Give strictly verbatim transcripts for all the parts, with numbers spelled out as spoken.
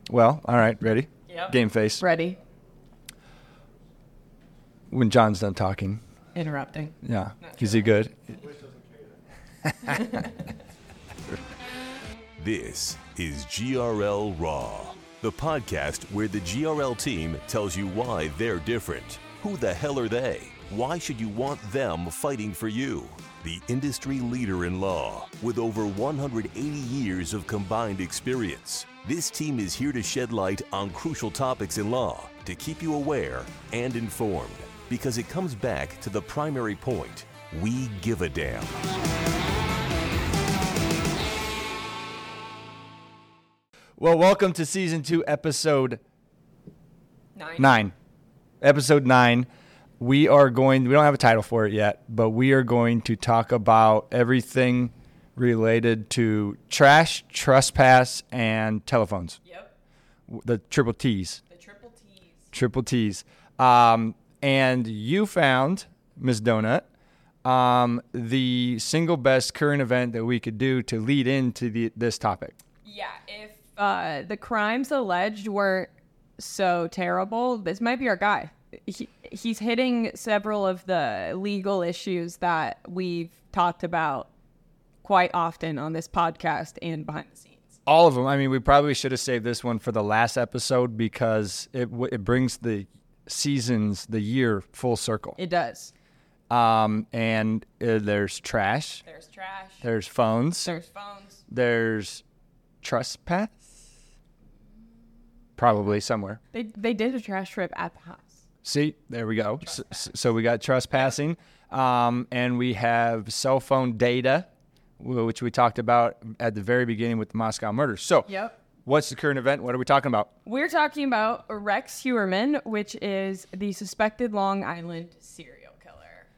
Well, all right, ready? Yep. Game face. Ready. When John's done talking. Interrupting. Yeah. Is he good? This is G R L Raw, the podcast where the G R L team tells you why they're different. Who the hell are they? Why should you want them fighting for you? The industry leader in law with over one hundred eighty years of combined experience. This team is here to shed light on crucial topics in law to keep you aware and informed, because it comes back to the primary point. We give a damn. Well, welcome to season two, episode Nine. nine. Episode nine. We are going, we don't have a title for it yet, but we are going to talk about everything related to trash, trespass, and telephones. Yep. The triple T's. The triple T's. Triple T's. Um, and you found, Miz Donut, um, the single best current event that we could do to lead into the, this topic. Yeah, if uh, the crimes alleged weren't so terrible, this might be our guy. He, he's hitting several of the legal issues that we've talked about quite often on this podcast and behind the scenes. All of them. I mean, we probably should have saved this one for the last episode because it it brings the seasons, the year full circle. It does. Um, and uh, there's trash. There's trash. There's phones. There's phones. There's trespass. Probably somewhere. They they did a trash trip at the house. See, there we go. So, so we got trespassing, um, and we have cell phone data, which we talked about at the very beginning with the Moscow murders. So, Yep. What's the current event? What are we talking about? We're talking about Rex Heuermann, which is the suspected Long Island serial killer.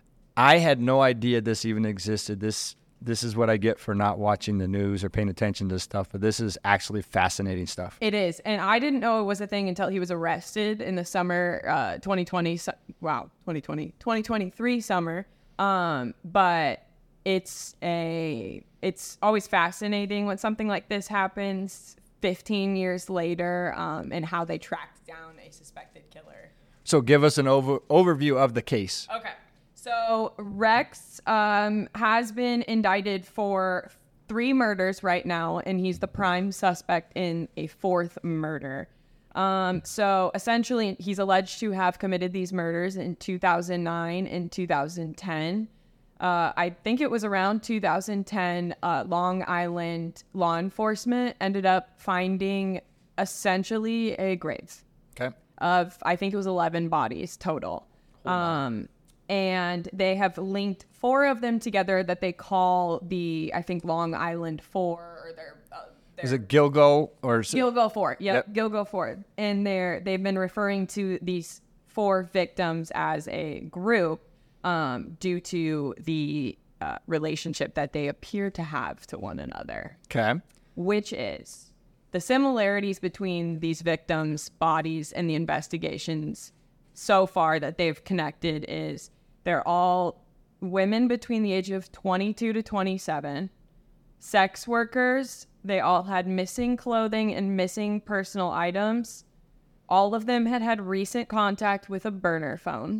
I had no idea this even existed. This this is what I get for not watching the news or paying attention to stuff, but this is actually fascinating stuff. It is, and I didn't know it was a thing until he was arrested in the summer uh, twenty twenty. Su- wow, twenty twenty, twenty twenty-three summer. Um, but it's a it's always fascinating when something like this happens fifteen years later, um, and how they tracked down a suspected killer. So give us an over, overview of the case. Okay. So Rex um, has been indicted for three murders right now, and he's the prime suspect in a fourth murder. Um, so essentially, he's alleged to have committed these murders in two thousand nine and two thousand ten. Uh, I think it was around two thousand ten, uh, Long Island law enforcement ended up finding essentially a grave Okay. of, I think it was eleven bodies total. Um, and they have linked four of them together that they call the, I think, Long Island Four, or their, uh, their Is it Gilgo or is it- Gilgo Four? Yep, Yep. Gilgo Four. And they're they've been referring to these four victims as a group um, due to the uh, relationship that they appear to have to one another, Okay. which is the similarities between these victims' bodies and the investigations so far that they've connected is they're all women between the age of twenty-two to twenty-seven, sex workers. They all had missing clothing and missing personal items. All of them had had recent contact with a burner phone.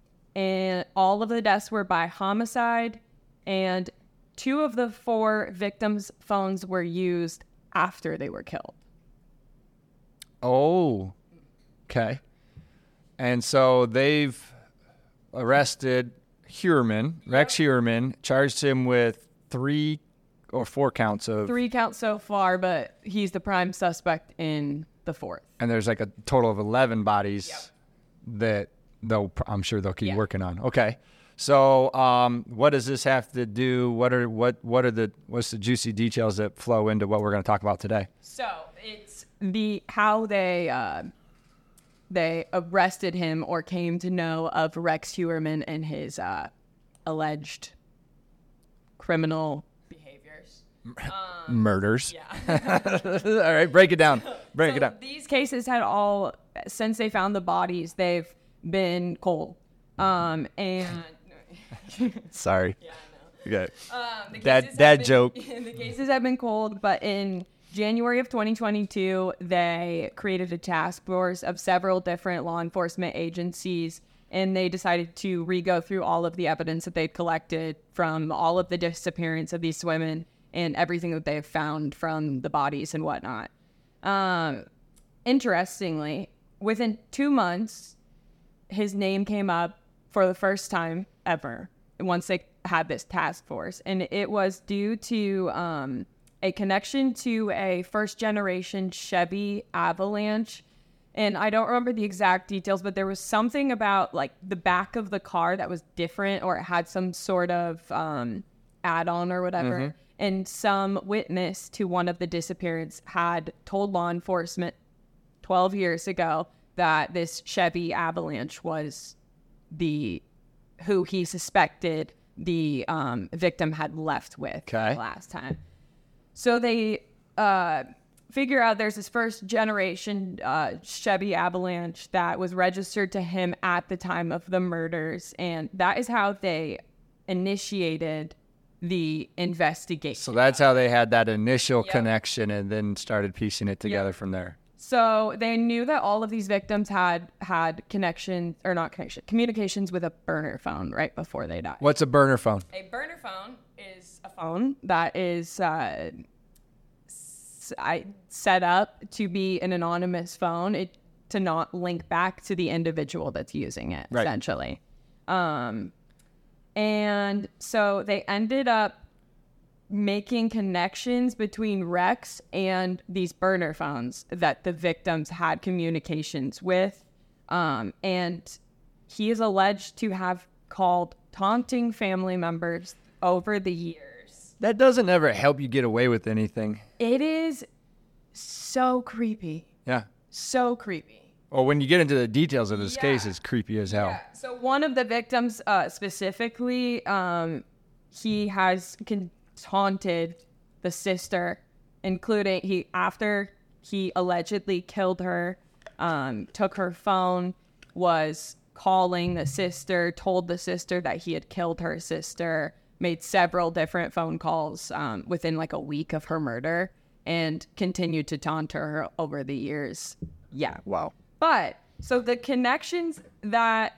And all of the deaths were by homicide. And two of the four victims' phones were used after they were killed. Oh, okay. And so they've arrested Heuermann, Rex Heuermann, charged him with three or four counts of, Three counts so far, but he's the prime suspect in the fourth. and there's like a total of eleven bodies Yep. that they'll, I'm sure they'll keep Yeah. working on. Okay. So, um, what does this have to do? What are, what, what are the, what's the juicy details that flow into what we're going to talk about today? So it's the how they uh, they arrested him or came to know of Rex Heuermann and his uh, alleged criminal behaviors. Murders. Yeah. All right. Break it down. Break So it down. These cases had all, since they found the bodies, they've been cold. Um, and Sorry. yeah, I know. Okay. Um, the Dad- cases dad have been- joke. The cases have been cold, but in January of twenty twenty-two, they created a task force of several different law enforcement agencies, and they decided to re-go through all of the evidence that they'd collected from all of the disappearance of these women and everything that they've found from the bodies and whatnot. Um, interestingly, within two months, his name came up for the first time ever once they had this task force. And it was due to um, a connection to a first-generation Chevy Avalanche. And I don't remember the exact details, but there was something about, like, the back of the car that was different, or it had some sort of um, add-on or whatever. Mm-hmm. And some witness to one of the disappearances had told law enforcement twelve years ago that this Chevy Avalanche was the who he suspected the um, victim had left with okay. last time. So they uh, figure out there's this first generation uh, Chevy Avalanche that was registered to him at the time of the murders, and that is how they initiated the investigation. So that's how they had that initial yep. connection and then started piecing it together yep. from there. So they knew that all of these victims had had connection, or not connection, communications with a burner phone right before they died. What's a burner phone? A burner phone is a phone that is uh, s- I, set up to be an anonymous phone, it, to not link back to the individual that's using it, right. essentially. Um, and so they ended up making connections between Rex and these burner phones that the victims had communications with. Um, and he is alleged to have called taunting family members over the years. That doesn't ever help you get away with anything. It is so creepy. Yeah. So creepy. Well, when you get into the details of this yeah. case, it's creepy as hell. Yeah. So one of the victims uh, specifically, um, he has... Con- taunted the sister, including he after he allegedly killed her, um, took her phone, was calling the sister, told the sister that he had killed her sister, made several different phone calls um, within like a week of her murder, and continued to taunt her over the years. Yeah. Wow. But so the connections that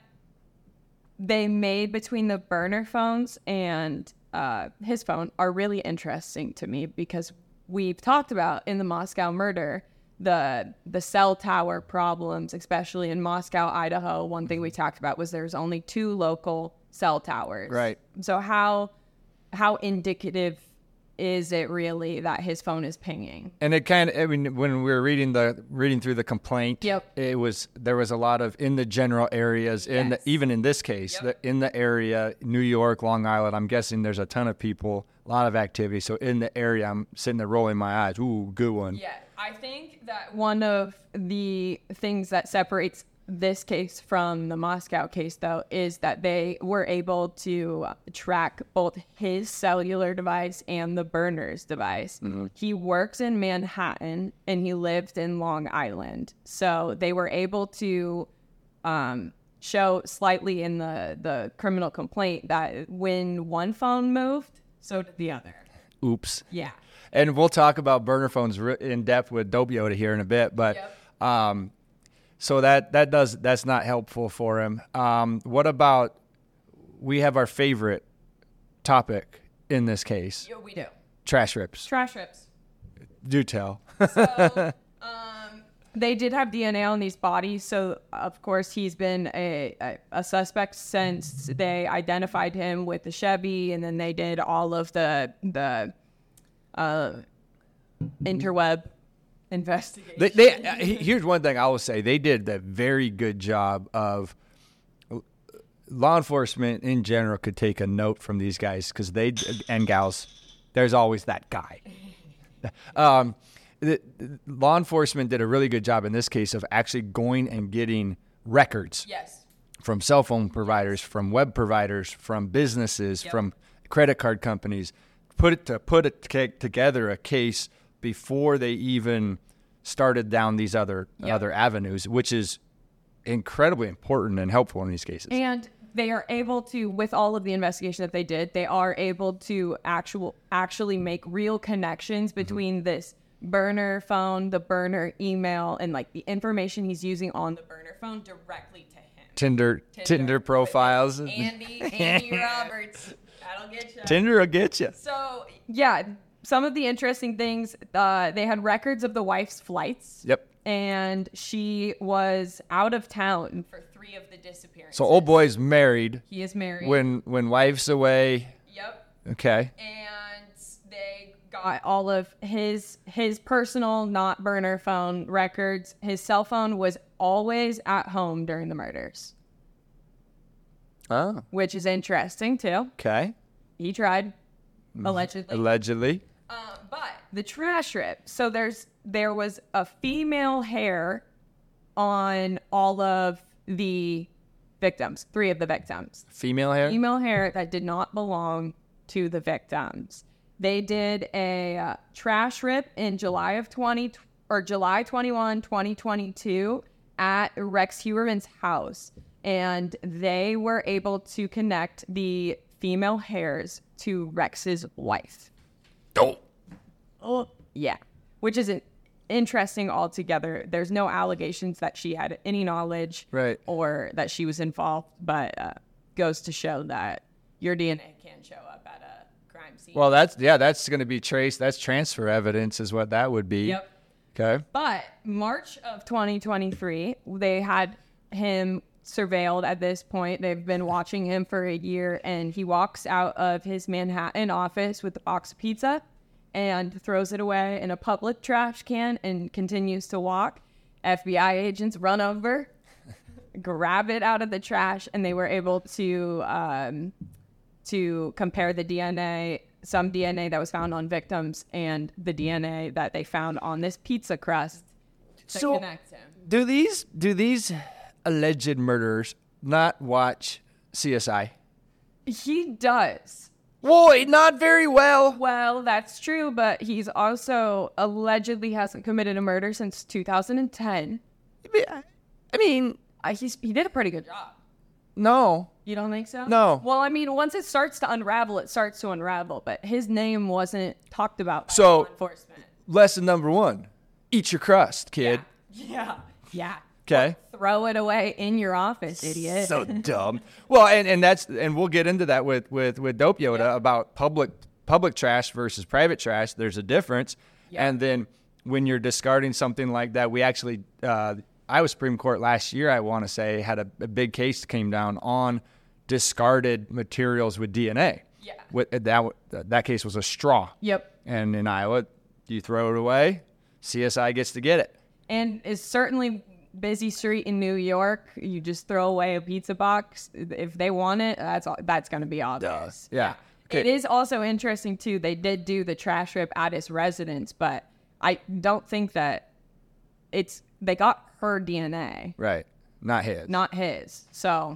they made between the burner phones and Uh, his phone are really interesting to me, because we've talked about in the Moscow murder the the cell tower problems, especially in Moscow, Idaho. One thing we talked about was there's only two local cell towers. Right. So how how indicative is it really that his phone is pinging? And it kind of, I mean, when we were reading the reading through the complaint, yep. it was there was a lot of in the general areas, in yes. the, even in this case, yep. the, in the area, New York, Long Island. I'm guessing there's a ton of people, a lot of activity. So in the area, I'm sitting there rolling my eyes. Ooh, good one. Yeah, I think that one of the things that separates this case from the Moscow case, though, is that they were able to track both his cellular device and the burner's device. Mm-hmm. He works in Manhattan and he lived in Long Island. So they were able to um, show slightly in the, the criminal complaint that when one phone moved, so did the other. Oops. Yeah. And we'll talk about burner phones in depth with Dope Yoda here in a bit, but yep. um, so that that does that's not helpful for him. Um, what about we have our favorite topic in this case? Yeah, we do. Trash rips. Trash rips. Do tell. So um, they did have D N A on these bodies, so of course he's been a, a a suspect since they identified him with the Chevy, and then they did all of the the uh, interweb investigation. They, they uh, here's one thing I will say: they did a very good job of. Law enforcement in general could take a note from these guys, because they and gals. There's always that guy. um, the, the law enforcement did a really good job in this case of actually going and getting records. Yes. From cell phone providers, from web providers, from businesses, yep. from credit card companies. Put it to put it to, together a case before they even started down these other yep. other avenues, which is incredibly important and helpful in these cases. And they are able to, with all of the investigation that they did, they are able to actual actually make real connections between mm-hmm. this burner phone, the burner email, and like the information he's using on the burner phone directly to him. Tinder, Tinder, Tinder profiles. Andy, Andy Roberts. That'll get you. Tinder will get you. So, yeah, some of the interesting things, uh, they had records of the wife's flights. Yep. And she was out of town for three of the disappearances. So old boy's married. He is married. When when wife's away. Yep. Okay. And they got all of his his personal, not burner phone records. His cell phone was always at home during the murders. Oh. Which is interesting, too. Okay. He tried, allegedly. Allegedly. Um, but the trash rip. So there's there was a female hair on all of the victims, three of the victims. Female hair? Female hair that did not belong to the victims. They did a uh, trash rip in July of twenty or July twenty-first, twenty twenty-two at Rex Huberman's house, and they were able to connect the female hairs to Rex's wife. Oh. Oh, yeah, which is an interesting altogether. There's no allegations that she had any knowledge, right, or that she was involved, but uh, goes to show that your D N A can show up at a crime scene. Well, that's yeah, that's going to be traced. That's transfer evidence, is what that would be. Yep. Okay. But March of twenty twenty-three, they had him surveilled at this point. They've been watching him for a year, and he walks out of his Manhattan office with a box of pizza and throws it away in a public trash can and continues to walk. F B I agents run over, grab it out of the trash, and they were able to um, to compare the D N A, some D N A that was found on victims, and the D N A that they found on this pizza crust to so connect him. Do these do these alleged murderers not watch C S I? He does. Boy, not very well. Well, that's true, but he's also allegedly hasn't committed a murder since two thousand ten. I mean, uh, he's he did a pretty good job. No. You don't think so? No. Well, I mean, once it starts to unravel, it starts to unravel, but his name wasn't talked about by so, law enforcement. Lesson number one, eat your crust, kid. Yeah. Yeah. Okay. Well, throw it away in your office, idiot. So dumb. Well, and, and that's and we'll get into that with with with Dope Yoda yeah. about public public trash versus private trash. There's a difference. Yeah. And then when you're discarding something like that, we actually uh, Iowa Supreme Court last year, I want to say, had a, a big case came down on discarded materials with D N A. Yeah. With that that case was a straw. Yep. And in Iowa, you throw it away, C S I gets to get it. And it's certainly busy street in New York. You just throw away a pizza box. If they want it, that's all, that's going to be obvious. Duh. Yeah. Okay. It is also interesting, too. They did do the trash rip at his residence, but I don't think that it's they got her D N A. Right. Not his. Not his. So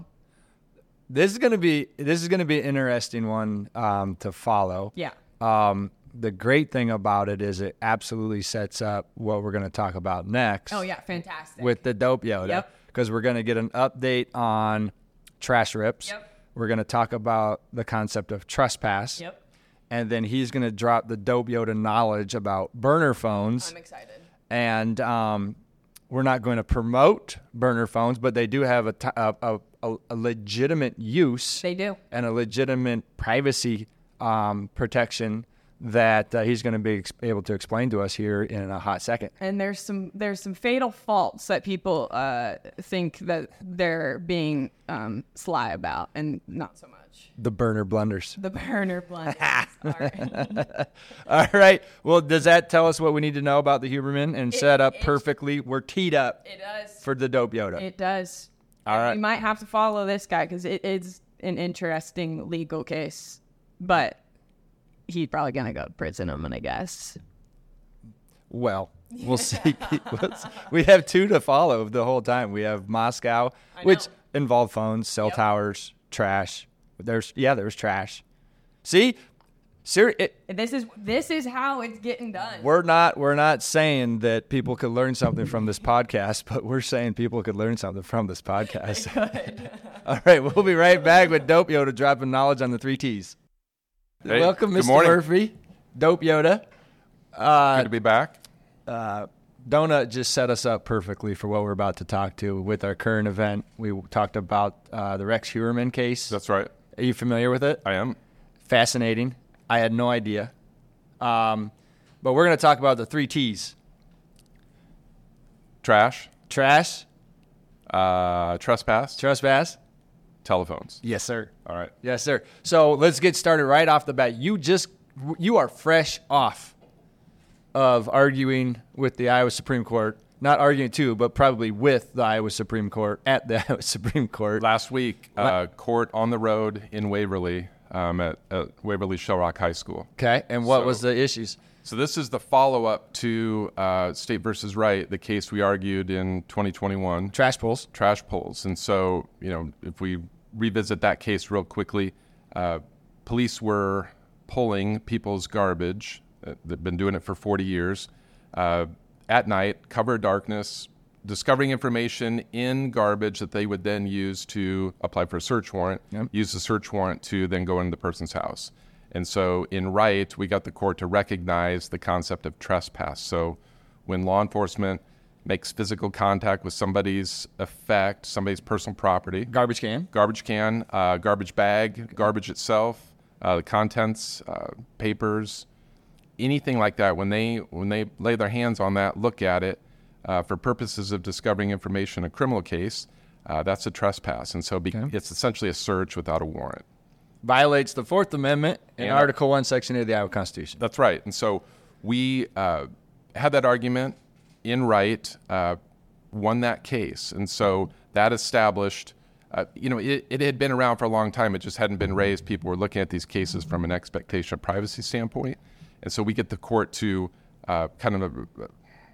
this is going to be this is going to be an interesting one um, to follow. Yeah. Um, the great thing about it is it absolutely sets up what we're going to talk about next. Oh, yeah. Fantastic. With the Dope Yoda. Yep. Because we're going to get an update on trash rips. Yep. We're going to talk about the concept of trespass. Yep. And then he's going to drop the Dope Yoda knowledge about burner phones. I'm excited. And um, we're not going to promote burner phones, but they do have a, t- a, a, a legitimate use. They do. And a legitimate privacy um, protection that uh, he's going to be ex- able to explain to us here in a hot second. And there's some there's some fatal faults that people uh, think that they're being um, sly about, and not so much. The burner blunders. The burner blunders. All right. All right. Well, does that tell us what we need to know about the Huberman and it, set up perfectly? We're teed up. It does. For the Dope Yoda. It does. All right. We might have to follow this guy because it is an interesting legal case, but he's probably going to go to prison, I'm going to guess. Well, we'll see. We have two to follow the whole time. We have Moscow, which involve phones, cell yep. towers, trash. There's yeah, there's trash. See, Siri, it, this is this is how it's getting done. We're not we're not saying that people could learn something from this podcast, but we're saying people could learn something from this podcast. All right, we'll be right back with Dope Yoda dropping knowledge on the three T's. Hey, welcome, good Mister morning. Murphy, Dope Yoda. Uh, Good to be back. uh, Donut just set us up perfectly for what we're about to talk to with our current event. We talked about uh, the Rex Heuermann case. That's right. Are you familiar with it? I am. Fascinating. I had no idea. Um, but we're going to talk about the three T's. Trash, Trash, uh, trespass, trespass. telephones. Yes, sir. All right. Yes, sir. So let's get started right off the bat. You just, you are fresh off of arguing with the Iowa Supreme Court. Not arguing to, but probably with the Iowa Supreme Court at the Iowa Supreme Court. Last week, uh, court on the road in Waverly um, at, at Waverly Shell Rock High School. Okay, and what So- was the issues? So this is the follow-up to uh, State versus Wright, the case we argued in twenty twenty-one. Trash pulls. Trash pulls. And so, you know, if we revisit that case real quickly, uh, police were pulling people's garbage. Uh, they've been doing it for forty years. Uh, at night, cover of darkness, discovering information in garbage that they would then use to apply for a search warrant, Yep. use the search warrant to then go into the person's house. And so in Wright, we got the court to recognize the concept of trespass. So when law enforcement makes physical contact with somebody's effect, somebody's personal property, Garbage can. garbage can, uh, garbage bag, garbage itself, uh, the contents, uh, papers, anything like that, when they when they lay their hands on that, look at it, uh, for purposes of discovering information in a criminal case, uh, that's a trespass. And so be- Okay. it's essentially a search without a warrant. Violates the Fourth Amendment and And- Article one, Section eight of the Iowa Constitution. That's right. And so we uh, had that argument in Wright, uh, won that case. And so that established, uh, you know, it, it had been around for a long time. It just hadn't been raised. People were looking at these cases from an expectation of privacy standpoint. And so we get the court to uh, kind of, a,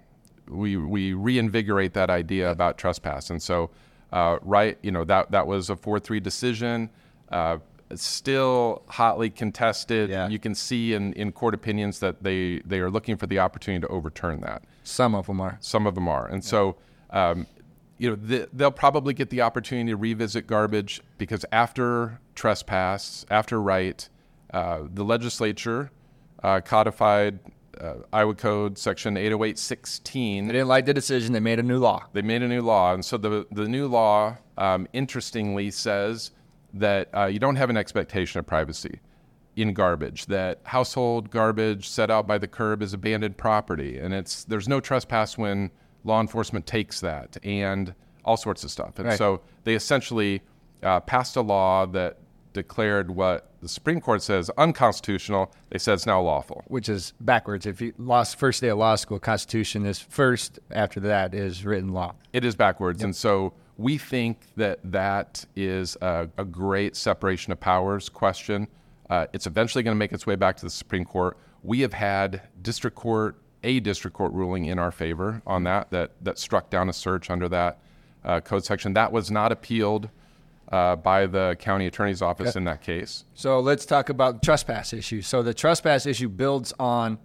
we, we reinvigorate that idea about trespass. And so, uh, Wright, you know, that, that was a four three decision. Uh, still hotly contested. Yeah. You can see in, in court opinions that they, they are looking for the opportunity to overturn that. Some of them are. Some of them are. And so, um, you know, the, they'll probably get the opportunity to revisit garbage because after trespass, after Wright, uh, the legislature uh, codified uh, Iowa Code Section eight oh eight sixteen. They didn't like the decision. They made a new law. They made a new law. And so the, the new law, um, interestingly, says that uh, you don't have an expectation of privacy in garbage, that household garbage set out by the curb is abandoned property, and it's there's no trespass when law enforcement takes that, and all sorts of stuff. And Right. so they essentially uh, passed a law that declared what the Supreme Court says unconstitutional, they said it's now lawful. Which is backwards. If you lost first day of law school, Constitution is first. After that is written law. It is backwards. And so we think that that is a, a great separation of powers question. Uh, it's eventually going to make its way back to the Supreme Court. We have had district court, a district court ruling in our favor on that, that, that struck down a search under that uh, code section. That was not appealed uh, by the county attorney's office Yep. in that case. So let's talk about the trespass issue. So the trespass issue builds on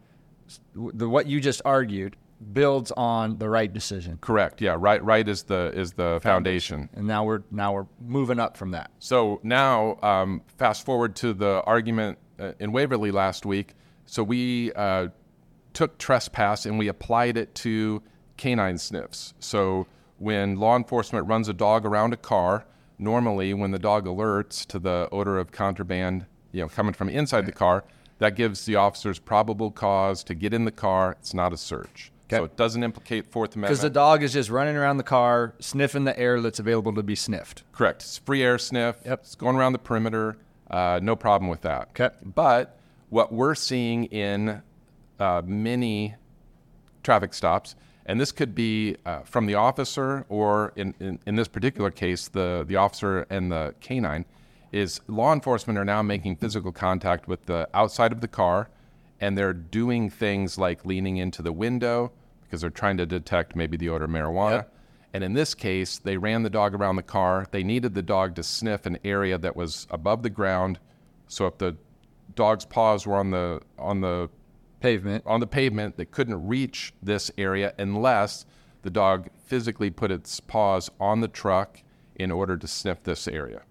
the what you just argued, builds on the Wright decision. Correct. Yeah. Right. Right is the is the foundation. And now we're now we're moving up from that. So now, um, fast forward to the argument uh, in Waverly last week. So we uh, took trespass and we applied it to canine sniffs. So when law enforcement runs a dog around a car, normally when the dog alerts to the odor of contraband, you know, coming from inside the car, that gives the officers probable cause to get in the car. It's not a search. Okay. So it doesn't implicate Fourth Amendment. Because the dog is just running around the car, sniffing the air that's available to be sniffed. Correct. It's free air sniff. Yep. It's going around the perimeter. Uh, no problem with that. Okay. But what we're seeing in uh, many traffic stops, and this could be uh, from the officer or in, in, in this particular case, the, the officer and the canine, is law enforcement are now making physical contact with the outside of the car, and they're doing things like leaning into the window because they're trying to detect maybe the odor of marijuana. Yep. And in this case, they ran the dog around the car. They needed the dog to sniff an area that was above the ground. So if the dog's paws were on the on the Pavement. on the pavement, they couldn't reach this area unless the dog physically put its paws on the truck in order to sniff this area.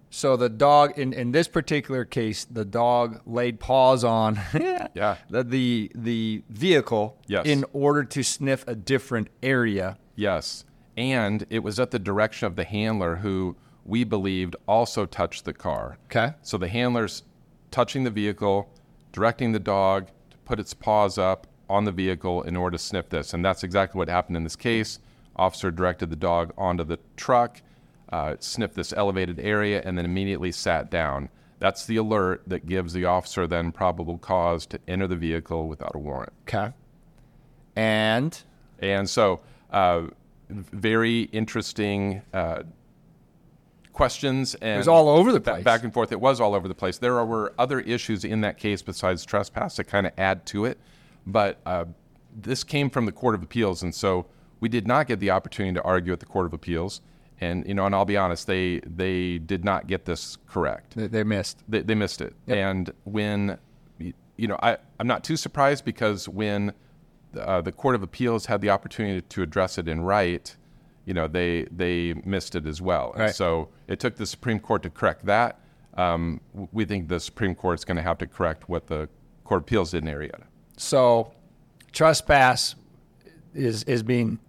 So the dog, in, in this particular case, the dog laid paws on Yeah. the, the the vehicle Yes. in order to sniff a different area. Yes. And it was at the direction of the handler who we believed also touched the car. Okay. So the handler's touching the vehicle, directing the dog to put its paws up on the vehicle in order to sniff this. And that's exactly what happened in this case. Officer directed the dog onto the truck, uh, sniffed this elevated area, and then immediately sat down. That's the alert that gives the officer then probable cause to enter the vehicle without a warrant. Okay. And And so, uh, very interesting uh, questions. And it was all over the ba- place. Back and forth. It was all over the place. There were other issues in that case besides trespass that kind of add to it. But uh, this came from the Court of Appeals, and so we did not get the opportunity to argue at the Court of Appeals. And, you know, and I'll be honest, they they did not get this correct. They, they missed. They, they missed it. Yep. And when, you know, I, I'm not too surprised because when uh, the Court of Appeals had the opportunity to address it in right, you know, they they missed it as well. And right. so it took the Supreme Court to correct that. Um, we think the Supreme Court is going to have to correct what the Court of Appeals did in Arrieta. So trespass is is being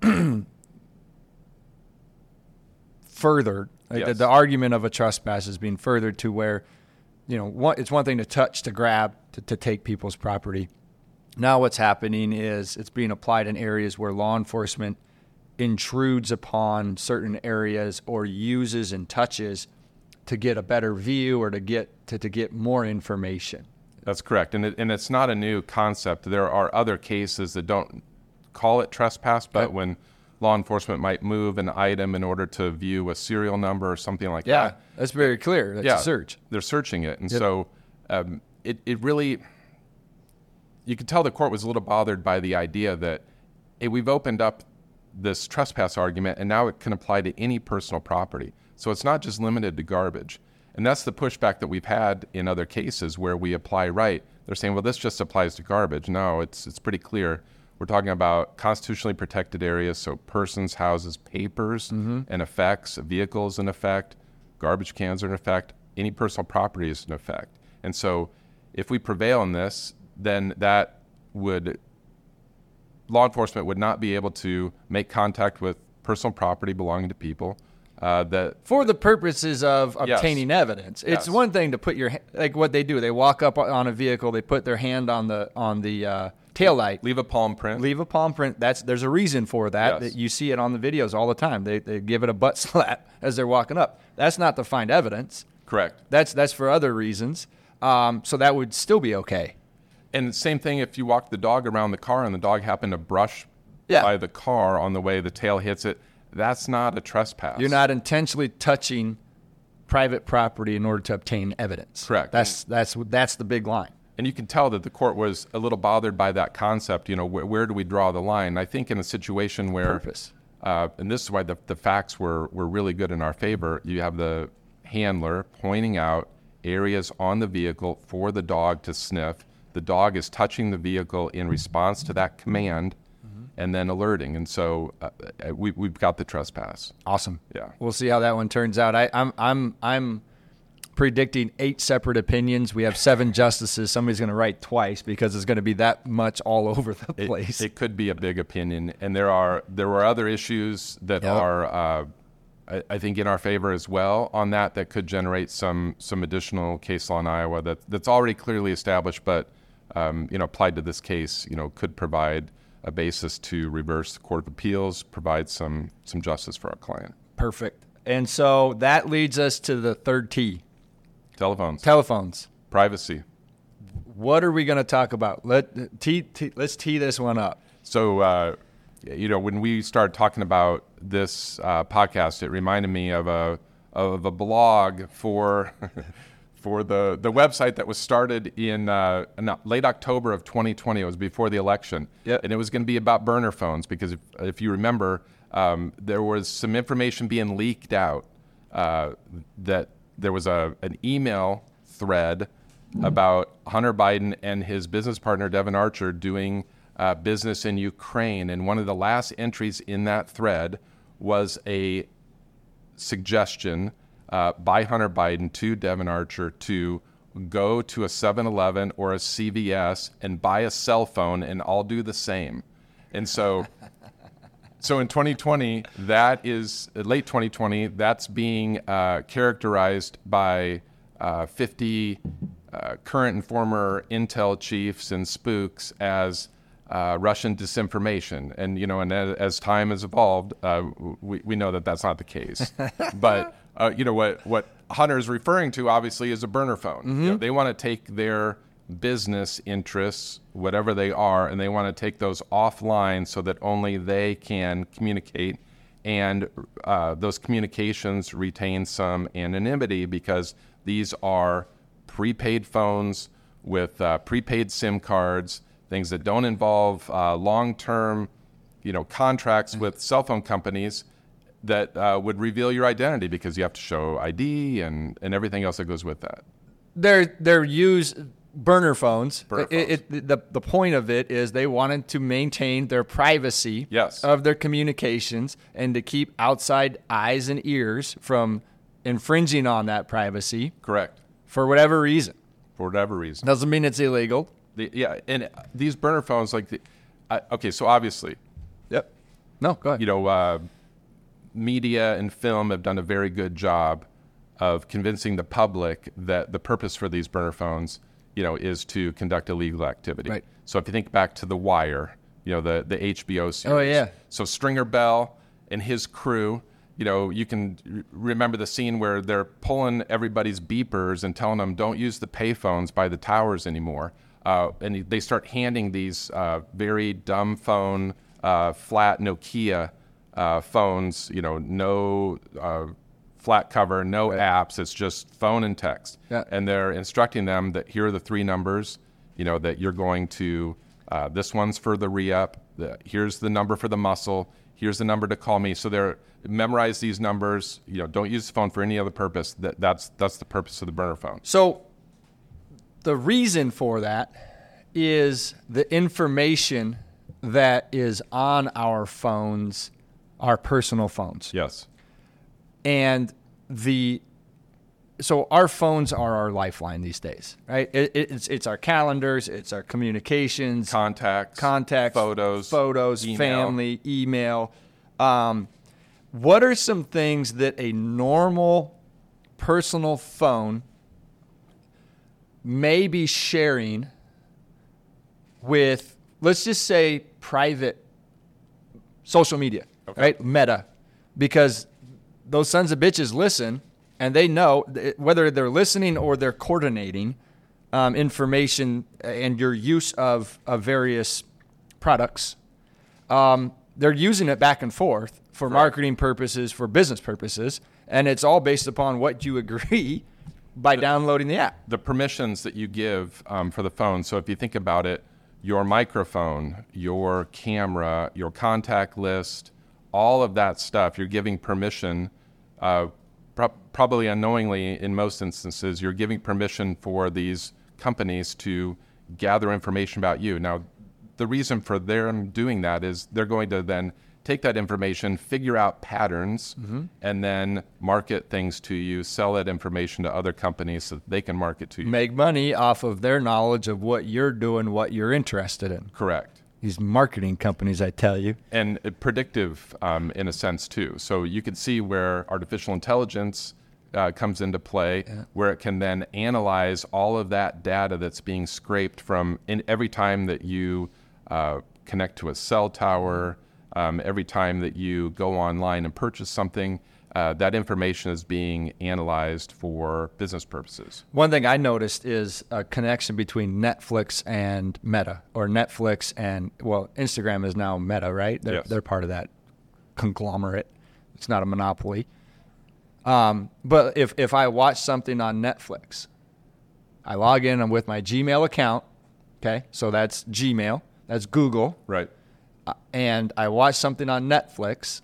furthered. Like Yes. the, the argument of a trespass is being furthered to where, you know, one, it's one thing to touch, to grab, to, to take people's property. Now what's happening is it's being applied in areas where law enforcement intrudes upon certain areas or uses and touches to get a better view or to get to, to get more information. That's correct. And, it, and it's not a new concept. There are other cases that don't call it trespass, but Okay. when law enforcement might move an item in order to view a serial number or something like Yeah, that. that's very clear. That's yeah, a search. They're searching it. And Yep. so um, it, it really, you could tell the court was a little bothered by the idea that, hey, we've opened up this trespass argument and now it can apply to any personal property. So it's not just limited to garbage. And that's the pushback that we've had in other cases where we apply right. They're saying, well, this just applies to garbage. No, it's it's pretty clear. We're talking about constitutionally protected areas, so persons, houses, papers, Mm-hmm. and effects, vehicles in effect, garbage cans are in effect, any personal property is in effect. And so if we prevail in this, then that would, law enforcement would not be able to make contact with personal property belonging to people uh, that For the purposes of Yes. obtaining evidence. It's Yes. one thing to put your, ha- like what they do, they walk up on a vehicle, they put their hand on the on the uh, taillight, leave a palm print. leave a palm print. That's There's a reason for that. Yes. That you see it on the videos all the time. They, they give it a butt slap as they're walking up. That's not to find evidence. Correct. That's, that's for other reasons. Um, so that would still be okay. And the same thing if you walk the dog around the car and the dog happened to brush Yeah. by the car on the way the tail hits it, that's not a trespass. You're not intentionally touching private property in order to obtain evidence. Correct. That's that's that's the big line. And you can tell that the court was a little bothered by that concept. You know, where, where do we draw the line? I think in a situation where, Purpose. Uh, and this is why the, the facts were, were really good in our favor, you have the handler pointing out areas on the vehicle for the dog to sniff. The dog is touching the vehicle in response to that command and then alerting. And so uh, we, we've got the trespass. Awesome. Yeah. We'll see how that one turns out. I, I'm I'm I'm predicting eight separate opinions. We have seven justices. Somebody's going to write twice because it's going to be that much all over the It, place. it could be a big opinion, and there are there were other issues that Yep. are, uh, I, I think, in our favor as well on that that could generate some some additional case law in Iowa that that's already clearly established, but um, you know, applied to this case, you know, could provide a basis to reverse the Court of Appeals, provide some some justice for our client. Perfect. And so that leads us to the third T, Telephones, telephones. privacy. What are we going to talk about? Let t, t, let's tee this one up. So, uh, you know, when we started talking about this uh, podcast, it reminded me of a of a blog for for the, the website that was started in, uh, in late October of twenty twenty. It was before the election, Yep. and it was going to be about burner phones because if, if you remember, um, there was some information being leaked out uh, that there was a an email thread about Hunter Biden and his business partner Devin Archer doing uh, business in Ukraine, and one of the last entries in that thread was a suggestion uh, by Hunter Biden to Devin Archer to go to a seven eleven or a C V S and buy a cell phone, and I'll do the same. And so, so in twenty twenty, that is late twenty twenty. That's being uh, characterized by uh, fifty uh, current and former intel chiefs and spooks as uh, Russian disinformation. And you know, and as, as time has evolved, uh, we we know that that's not the case. But uh, you know what what. Hunter is referring to, obviously, is a burner phone. Mm-hmm. You know, they want to take their business interests, whatever they are, and they want to take those offline so that only they can communicate, and uh, those communications retain some anonymity because these are prepaid phones with uh, prepaid SIM cards, things that don't involve uh, long-term, you know, contracts mm-hmm. with cell phone companies that uh, would reveal your identity because you have to show I D and, and everything else that goes with that. They're they're used burner phones. Burner phones. It, it, the the point of it is they wanted to maintain their privacy yes. of their communications and to keep outside eyes and ears from infringing on that privacy. Correct. For whatever reason. For whatever reason. Doesn't mean it's illegal. The, yeah, and these burner phones, like, the, uh, okay, so obviously. Yep. No, go ahead. You know, uh, media and film have done a very good job of convincing the public that the purpose for these burner phones, you know, is to conduct illegal activity. Right. So if you think back to The Wire, you know, the, the H B O series. Oh, yeah. So Stringer Bell and his crew, you know, you can r- remember the scene where they're pulling everybody's beepers and telling them don't use the payphones by the towers anymore. Uh, and they start handing these uh, very dumb phone, uh, flat Nokia Uh, phones, you know, no uh, flat cover, no right. apps. It's just phone and text. Yeah. And they're instructing them that here are the three numbers, you know, that you're going to, uh, this one's for the re-up, the, here's the number for the muscle, here's the number to call me. So they're, memorize these numbers, you know, don't use the phone for any other purpose. That, that's, that's the purpose of the burner phone. So the reason for that is the information that is on our phones, our personal phones. Yes. And the so our phones are our lifeline these days, right? It, it's it's our calendars, it's our communications, Contacts, contacts, photos, photos, email. family, email. Um, what are some things that a normal personal phone may be sharing with, let's just say, private social media? Okay. Right? Meta. Because those sons of bitches listen, and they know whether they're listening or they're coordinating um, information and your use of, of various products. Um, they're using it back and forth for right. marketing purposes, for business purposes, and it's all based upon what you agree by the, downloading the app. The permissions that you give um, for the phone. So if you think about it, your microphone, your camera, your contact list, all of that stuff, you're giving permission, uh, pro- probably unknowingly in most instances, you're giving permission for these companies to gather information about you. Now, the reason for them doing that is they're going to then take that information, figure out patterns, mm-hmm. and then market things to you, sell that information to other companies so that they can market to you. Make money off of their knowledge of what you're doing, what you're interested in. Correct. These marketing companies, I tell you. And predictive um, in a sense, too. So you can see where artificial intelligence uh, comes into play, yeah. where it can then analyze all of that data that's being scraped from in every time that you uh, connect to a cell tower, um, every time that you go online and purchase something. Uh, that information is being analyzed for business purposes. One thing I noticed is a connection between Netflix and Meta, or Netflix and, well, Instagram is now Meta, right? They're, yes. they're part of that conglomerate. It's not a monopoly. Um, but if, if I watch something on Netflix, I log in, I'm with my Gmail account, okay? So that's Gmail, that's Google. Right. Uh, and I watch something on Netflix,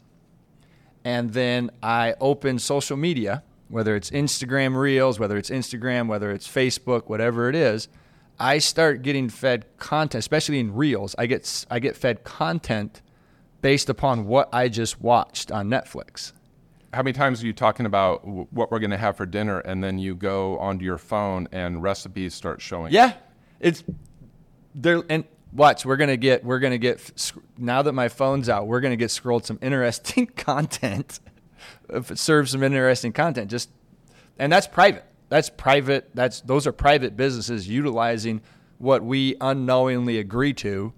and then I open social media, whether it's Instagram Reels, whether it's Instagram, whether it's Facebook, whatever it is, I start getting fed content, especially in Reels. I get I get fed content based upon what I just watched on Netflix. How many times are you talking about w- what we're going to have for dinner, and then you go onto your phone and recipes start showing? Yeah, it's there. And watch, we're gonna get we're gonna get now that my phone's out, we're gonna get scrolled some interesting content. If it serves some interesting content, just and that's private. That's private. That's those are private businesses utilizing what we unknowingly agree to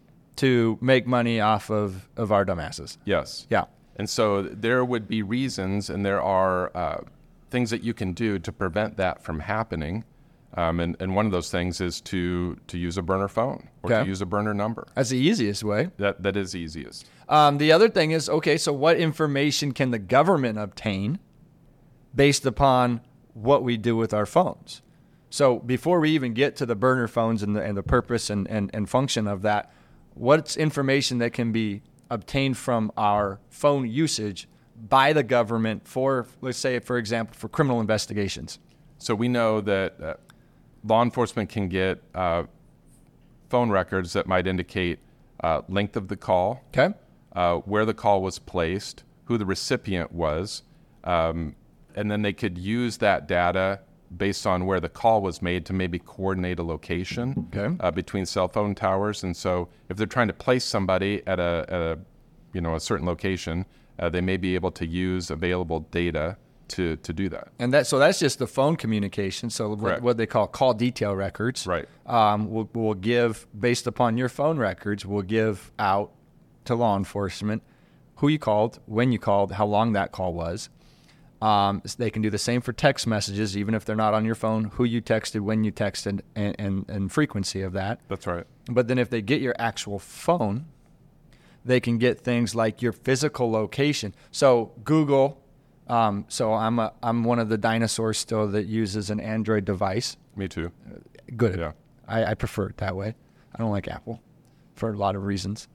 to make money off of, of our dumbasses. Yes. Yeah. And so there would be reasons, and there are uh, things that you can do to prevent that from happening. Um, and, and one of those things is to to use a burner phone or Okay. to use a burner number. That's the easiest way. That that is easiest. Um, the other thing is, okay, so what information can the government obtain based upon what we do with our phones? So before we even get to the burner phones and the, and the purpose and, and, and function of that, what's information that can be obtained from our phone usage by the government for, let's say, for example, for criminal investigations? So we know that uh, law enforcement can get uh, phone records that might indicate uh, length of the call, Okay. uh, where the call was placed, who the recipient was, um, and then they could use that data based on where the call was made to maybe coordinate a location Okay. uh, between cell phone towers. And so if they're trying to place somebody at a, at a you know, a certain location, uh, they may be able to use available data to, to do that. And that so that's just the phone communication. So what, Correct. what they call call detail records. Right. Um, we'll, we'll give, based upon your phone records, we'll give out to law enforcement who you called, when you called, how long that call was. Um, they can do the same for text messages, even if they're not on your phone, who you texted, when you texted, and, and, and frequency of that. That's right. But then if they get your actual phone, they can get things like your physical location. So Google, um, so I'm a, I'm one of the dinosaurs still that uses an Android device. Me too. Good. Yeah. I, I prefer it that way. I don't like Apple for a lot of reasons.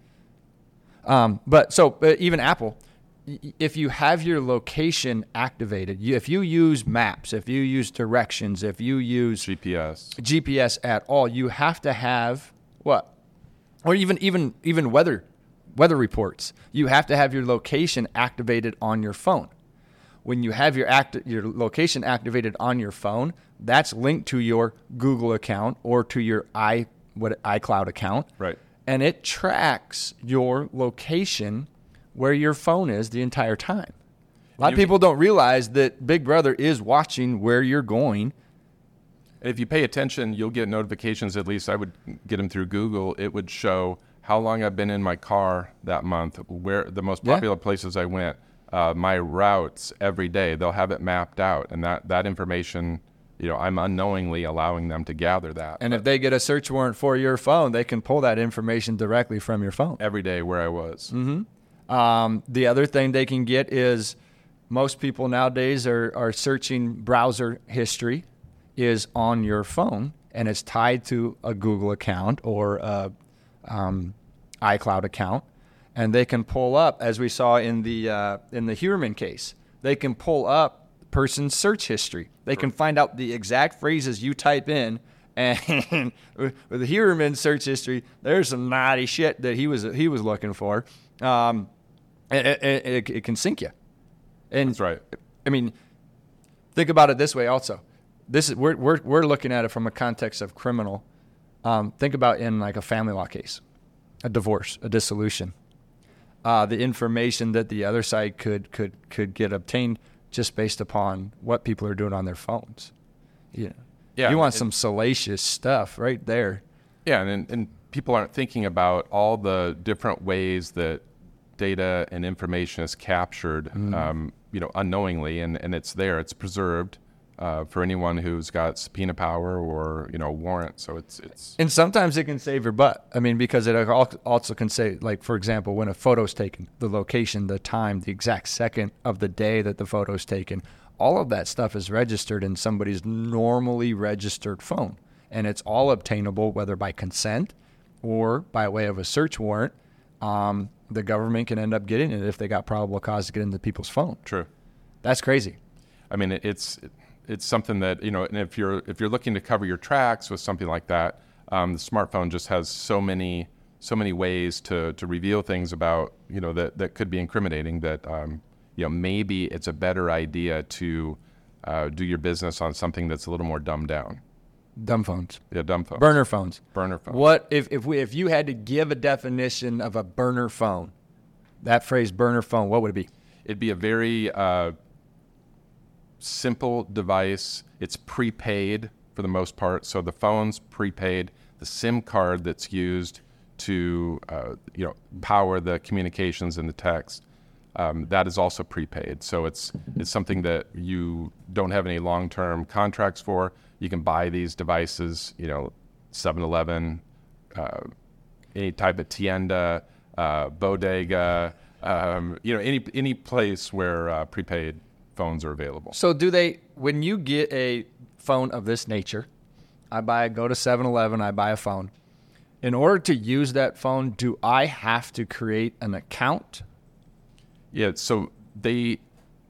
Um, but so uh, even Apple, y- if you have your location activated, you, if you use maps, if you use directions, if you use G P S. G P S at all, you have to have what? Or even even even weather weather reports. You have to have your location activated on your phone. When you have your act your location activated on your phone, that's linked to your Google account or to your i what iCloud account. Right. And it tracks your location where your phone is the entire time. A lot of You- people don't realize that Big Brother is watching where you're going. If you pay attention, you'll get notifications. At least I would get them through Google. It would show how long I've been in my car that month, where the most Yeah. popular places I went, uh, my routes every day. They'll have it mapped out, and that, that information, you know, I'm unknowingly allowing them to gather that. And if But they get a search warrant for your phone, they can pull that information directly from your phone. every day where I was. Mm-hmm. Um, the other thing they can get is most people nowadays are, are searching browser history is on your phone, and it's tied to a Google account or a um, iCloud account, and they can pull up, as we saw in the uh, in the Huerman case, they can pull up person's search history. They can find out the exact phrases you type in, and with the Huerman search history, there's some naughty shit that he was he was looking for. Um, and it, it, it, it can sink you. And That's right. I mean, think about it this way also. This is we're we're we're looking at it from a context of criminal. Um, think about in like a family law case, a divorce, a dissolution. Uh, the information that the other side could could could get obtained just based upon what people are doing on their phones. Yeah, Yeah, you want it- some salacious stuff right there. Yeah, and, and people aren't thinking about all the different ways that data and information is captured, um, you know, unknowingly, and, and it's there, it's preserved uh, for anyone who's got subpoena power or, you know, warrant. So it's it's And sometimes it can save your butt. I mean, because it al- also can say, like, for example, when a photo's taken, the location, the time, the exact second of the day that the photo's taken, all of that stuff is registered in somebody's normally registered phone. And it's all obtainable, whether by consent or by way of a search warrant. Um, the government can end up getting it if they got probable cause to get into people's phone. true. That's crazy. I mean, it, it's it's something that, you know, and if you're if you're looking to cover your tracks with something like that, um, the smartphone just has so many so many ways to, to reveal things about, you know, that, that could be incriminating that, um, you know, maybe it's a better idea to uh, do your business on something that's a little more dumbed down. Dumb phones. Yeah, dumb phones. Burner phones. Burner phones. What if if we if you had to give a definition of a burner phone, that phrase burner phone, what would it be? It'd be a very uh, simple device. It's prepaid for the most part. So the phone's prepaid. The SIM card that's used to uh, you know power the communications and the text, um, that is also prepaid. So it's it's something that you don't have any long-term contracts for. You can buy these devices, you know, seven eleven, uh, any type of tienda, uh, bodega, um, you know, any any place where uh, prepaid phones are available. So do they, when you get a phone of this nature, I buy, go to seven eleven, I buy a phone. In order to use that phone, do I have to create an account? Yeah, so they,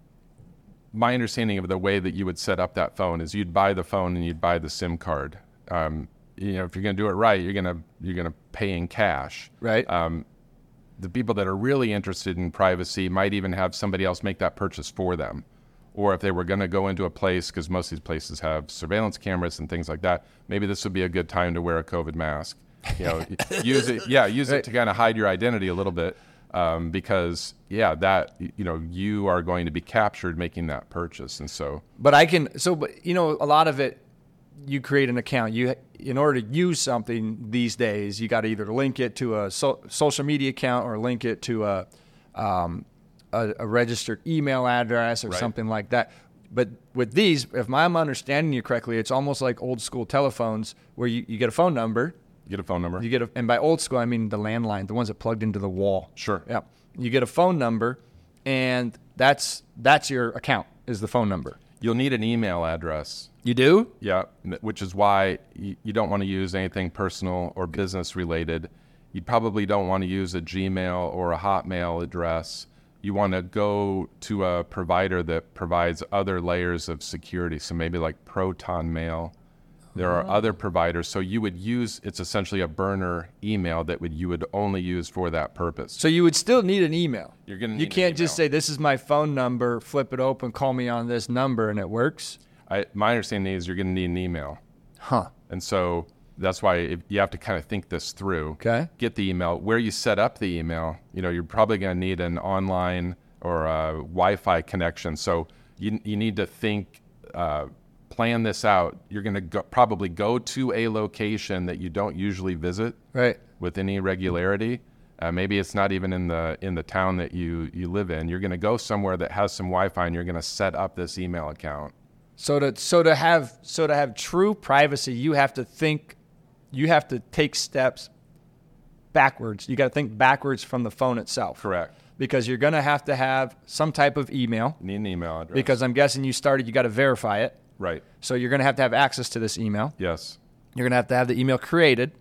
my understanding of the way that you would set up that phone is you'd buy the phone and you'd buy the SIM card. Um, you know, if you're going to do it right, you're going to you're going to pay in cash. Right. Um, the people that are really interested in privacy might even have somebody else make that purchase for them. Or if they were going to go into a place, because most of these places have surveillance cameras and things like that, maybe this would be a good time to wear a COVID mask. You know, use it. Yeah, use Right. it to kind of hide your identity a little bit. Um, because yeah, that, you know, you are going to be captured making that purchase. And so, But I can, so, but you know, a lot of it, you create an account. You, in order to use something these days, you got to either link it to a so, social media account or link it to a, um, a, a registered email address or Right. something like that. But with these, if I'm understanding you correctly, it's almost like old school telephones where you, you get a phone number. you get a phone number. You get a, and by old school, I mean the landline, the ones that plugged into the wall. Sure. Yeah. You get a phone number, and that's that's your account, is the phone number. You'll need an email address. You do? Yeah, n- which is why you, you don't want to use anything personal or business related. You probably don't want to use a Gmail or a Hotmail address. You want to go to a provider that provides other layers of security. So maybe like Proton Mail. There are other providers. So you would use, it's essentially a burner email that would you would only use for that purpose. So you would still need an email. You're gonna You need an can't just email. say, this is my phone number, flip it open, call me on this number, and it works? I, my understanding is you're going to need an email. Huh. And so that's why if you have to kind of think this through. Okay. Get the email. Where you set up the email, you know, you're probably going to need an online or a Wi-Fi connection. So you you need to think, uh, plan this out. You're going to go, probably go to a location that you don't usually visit Right. with any regularity. Uh, maybe it's not even in the in the town that you, you live in. You're going to go somewhere that has some Wi-Fi, and you're going to set up this email account. So to so to have so to have true privacy, you have to think, you have to take steps backwards. You got to think backwards from the phone itself. Correct. Because you're going to have to have some type of email. Need an email address. Because I'm guessing you started, you got to verify it. Right. So you're going to have to have access to this email. Yes. You're going to have to have the email created.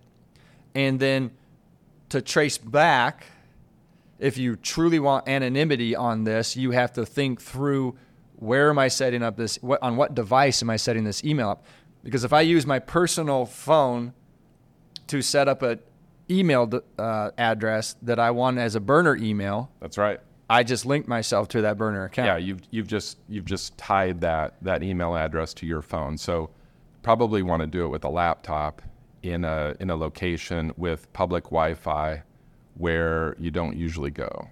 And then to trace back, if you truly want anonymity on this, you have to think through, where am I setting up this, what, on what device am I setting this email up? Because if I use my personal phone to set up an email uh, address that I want as a burner email, That's right. I just link myself to that burner account. Yeah, you've you've just you've just tied that that email address to your phone. So probably want to do it with a laptop in a in a location with public Wi-Fi where you don't usually go.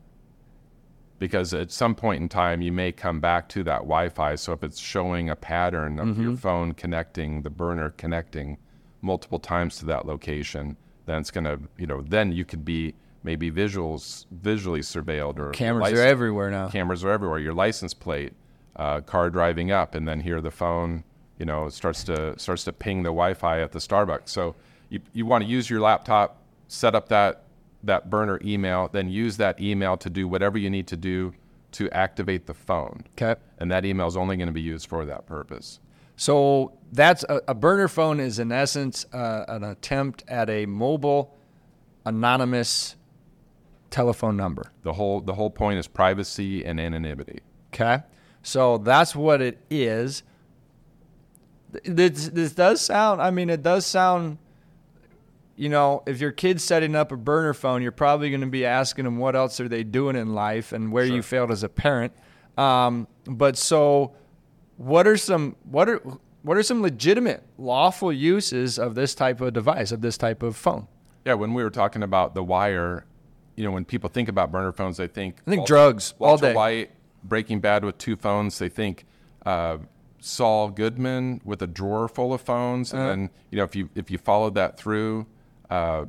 Because at some point in time you may come back to that Wi-Fi. So if it's showing a pattern of Mm-hmm. your phone connecting, the burner connecting multiple times to that location, then it's gonna, you know, then you could be maybe visuals visually surveilled, or Cameras license- are everywhere now. Cameras are everywhere. Your license plate, uh, car driving up, and then here the phone, you know, starts to starts to ping the Wi-Fi at the Starbucks. So you you want to use your laptop, set up that that burner email, then use that email to do whatever you need to do to activate the phone. Okay. And that email is only going to be used for that purpose. So that's a, a burner phone is in essence uh, an attempt at a mobile anonymous telephone number. The whole the whole point is privacy and anonymity. Okay. So that's what it is. This, this does sound, I mean, it does sound, you know, if your kid's setting up a burner phone, you're probably going to be asking them what else are they doing in life and where Sure. you failed as a parent. Um, but so what are some what are what are some legitimate lawful uses of this type of device, of this type of phone? Yeah, when we were talking about the wire, you know, when people think about burner phones, they think I think Walter, drugs all Walter day. White, Breaking Bad with two phones. They think uh, Saul Goodman with a drawer full of phones, and Uh-huh. then you know if you if you followed that through uh,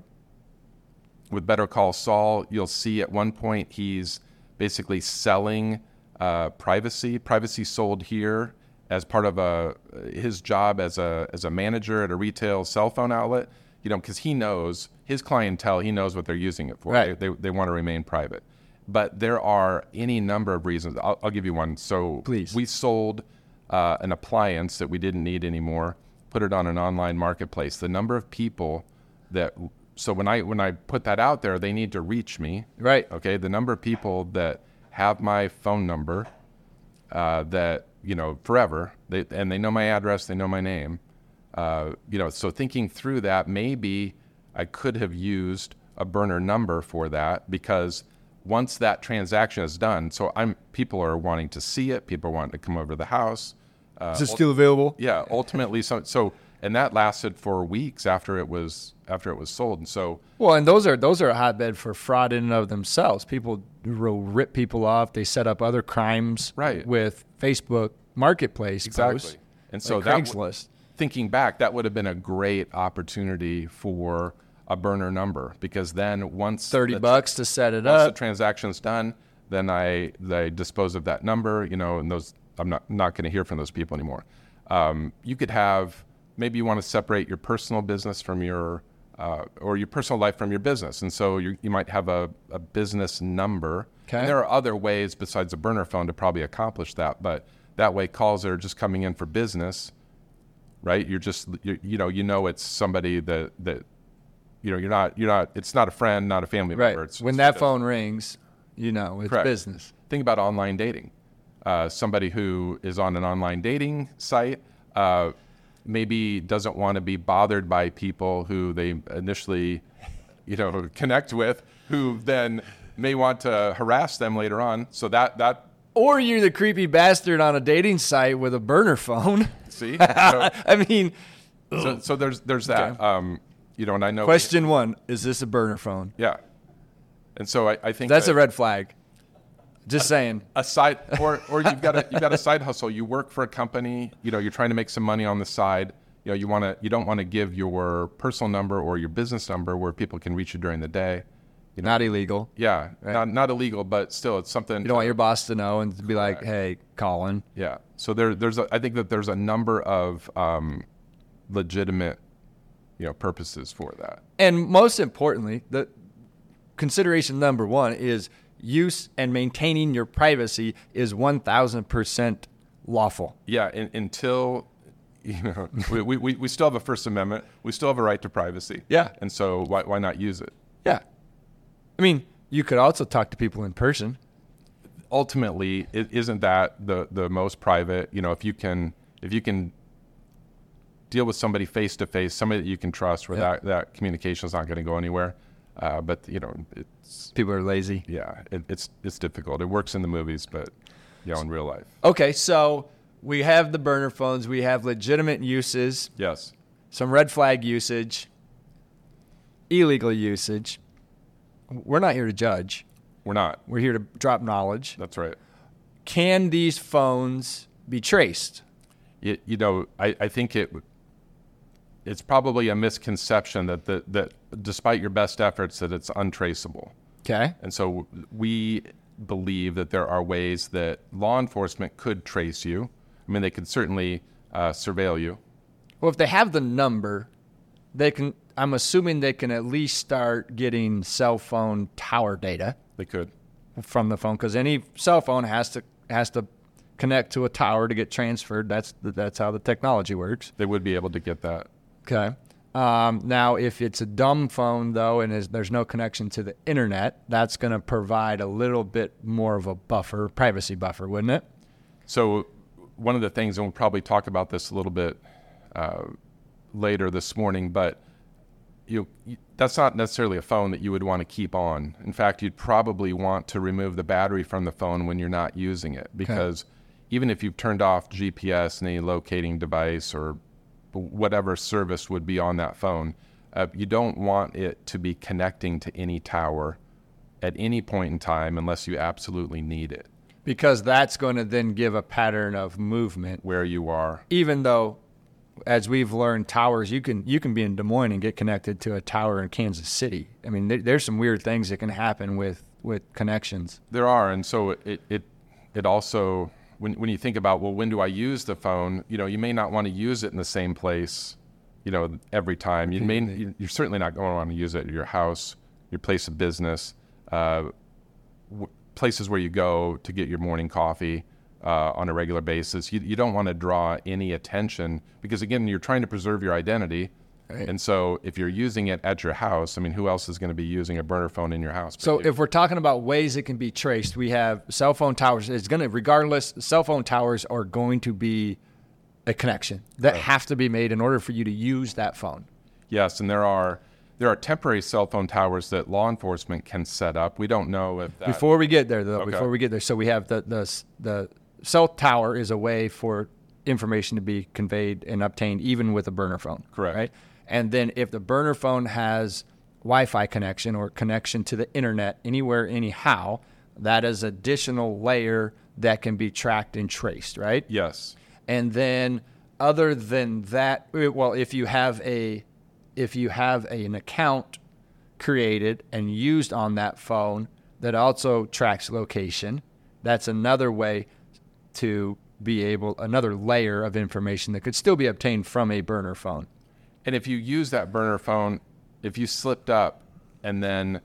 with Better Call Saul, you'll see at one point he's basically selling uh, privacy. Privacy sold here as part of a his job as a as a manager at a retail cell phone outlet. You know, because he knows his clientele, he knows what they're using it for. Right. They, they they want to remain private. But there are any number of reasons. I'll, I'll give you one. So Please. we sold uh, an appliance that we didn't need anymore, put it on an online marketplace. The number of people that so when I when I put that out there, they need to reach me. Right. Okay. The number of people that have my phone number, uh, that you know forever, they and they know my address, they know my name. Uh, you know, so thinking through that, maybe I could have used a burner number for that, because once that transaction is done, so I'm people are wanting to see it, people are wanting to come over to the house. Uh, Is it still available? yeah, ultimately, so so, and that lasted for weeks after it was after it was sold, and so Well, and those are those are a hotbed for fraud in and of themselves. People will rip people off. They set up other crimes Right. with Facebook Marketplace exactly, posts, and so like that Craigslist. thinking back, that would have been a great opportunity for a burner number, because then once thirty the- bucks to set it once the up. transaction's done, then I I dispose of that number, you know, and those I'm not not going to hear from those people anymore. Um, you could have maybe you want to separate your personal business from your uh, or your personal life from your business, and so you you might have a, a business number. Okay. And there are other ways besides a burner phone to probably accomplish that, but that way calls that are just coming in for business, right? You're just you you know you know it's somebody that that you know you're not you're not it's not a friend, not a family Right. member. It's, When it's that just- phone rings, you know it's Correct. business. Think about online dating. Uh, somebody who is on an online dating site uh, maybe doesn't want to be bothered by people who they initially, you know, connect with, who then may want to harass them later on. So that that Or you're the creepy bastard on a dating site with a burner phone. see, so, I mean, so, so there's there's that. Okay. Um, you know, and I know question one: is this a burner phone? Yeah, and so I, I think That's that a red flag. Just saying. a side or or you've got a you've got a side hustle. You work for a company. You know, you're trying to make some money on the side. You know, you want to you don't want to give your personal number or your business number where people can reach you during the day. You know, Not illegal. yeah, Right. not not illegal, but still, it's something. You don't want your boss to know and to be like, "Hey, Colin." Yeah. So there there's a, I think that there's a number of um, legitimate, you know, purposes for that. And most importantly, the consideration number one is use and maintaining your privacy is one thousand percent lawful. Yeah, in, until you know, we, we we still have a First Amendment. We still have a right to privacy. Yeah. And so why why not use it? Yeah. I mean, you could also talk to people in person. Ultimately, it, isn't that the the most private? You know, if you can if you can deal with somebody face to face, somebody that you can trust, where Yeah. that that communication is not going to go anywhere. Uh, but you know, it's People are lazy. yeah, it, it's it's difficult. It works in the movies, but you know, in real life, Okay, so we have the burner phones. We have legitimate uses, yes. some red flag usage, illegal usage. We're not here to judge. We're not. We're here to drop knowledge. That's right. Can these phones be traced? You, you know, I, I think it it's probably a misconception that the, that despite your best efforts that it's untraceable. Okay. And so we believe that there are ways that law enforcement could trace you. I mean, they could certainly uh, surveil you. Well, if they have the number, they can. I'm assuming they can at least start getting cell phone tower data They could. from the phone, because any cell phone has to has to connect to a tower to get transferred. That's the, that's how the technology works. They would be able to get that. Okay. Um, now, if it's a dumb phone, though, and is, there's no connection to the internet, that's going to provide a little bit more of a buffer, privacy buffer, wouldn't it? So one of the things, and we'll probably talk about this a little bit uh, later this morning, but you, you that's not necessarily a phone that you would want to keep on. In fact, you'd probably want to remove the battery from the phone when you're not using it, because okay. even if you've turned off G P S and any locating device or whatever service would be on that phone, uh, you don't want it to be connecting to any tower at any point in time unless you absolutely need it. Because that's going to then give a pattern of movement where you are. Even though, as we've learned, towers, you can you can be in Des Moines and get connected to a tower in Kansas City. I mean, there, there's some weird things that can happen with, with connections. There are, and so it it it also, when when you think about, well, when do I use the phone? You know, you may not want to use it in the same place, you know, every time. You may you're certainly not going to want to use it at your house, your place of business, uh, w- places where you go to get your morning coffee uh, on a regular basis. You, you don't want to draw any attention because, again, you're trying to preserve your identity. Right. And so if you're using it at your house, I mean, who else is going to be using a burner phone in your house? So if we're talking about ways it can be traced, we have cell phone towers. It's going to, regardless, cell phone towers are going to be a connection that right. have to be made in order for you to use that phone. Yes, and there are... There are temporary cell phone towers that law enforcement can set up. We don't know if that... Before we get there, though, okay. before we get there, so we have the, the the cell tower is a way for information to be conveyed and obtained even with a burner phone. Correct. Right? And then if the burner phone has Wi-Fi connection or connection to the internet anywhere, anyhow, that is additional layer that can be tracked and traced, right? Yes. And then other than that, well, if you have a... if you have a, an account created and used on that phone that also tracks location, that's another way to be able, another layer of information that could still be obtained from a burner phone. And if you use that burner phone, if you slipped up and then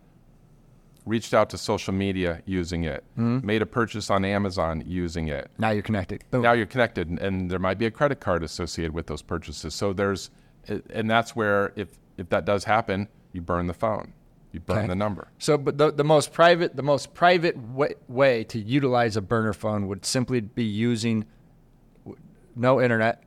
reached out to social media using it, mm-hmm. made a purchase on Amazon using it. Now you're connected. Boom. Now you're connected, and, and there might be a credit card associated with those purchases. So there's... And that's where, if, if that does happen, you burn the phone, you burn okay. the number. So, but the, the most private, the most private way, way to utilize a burner phone would simply be using no internet,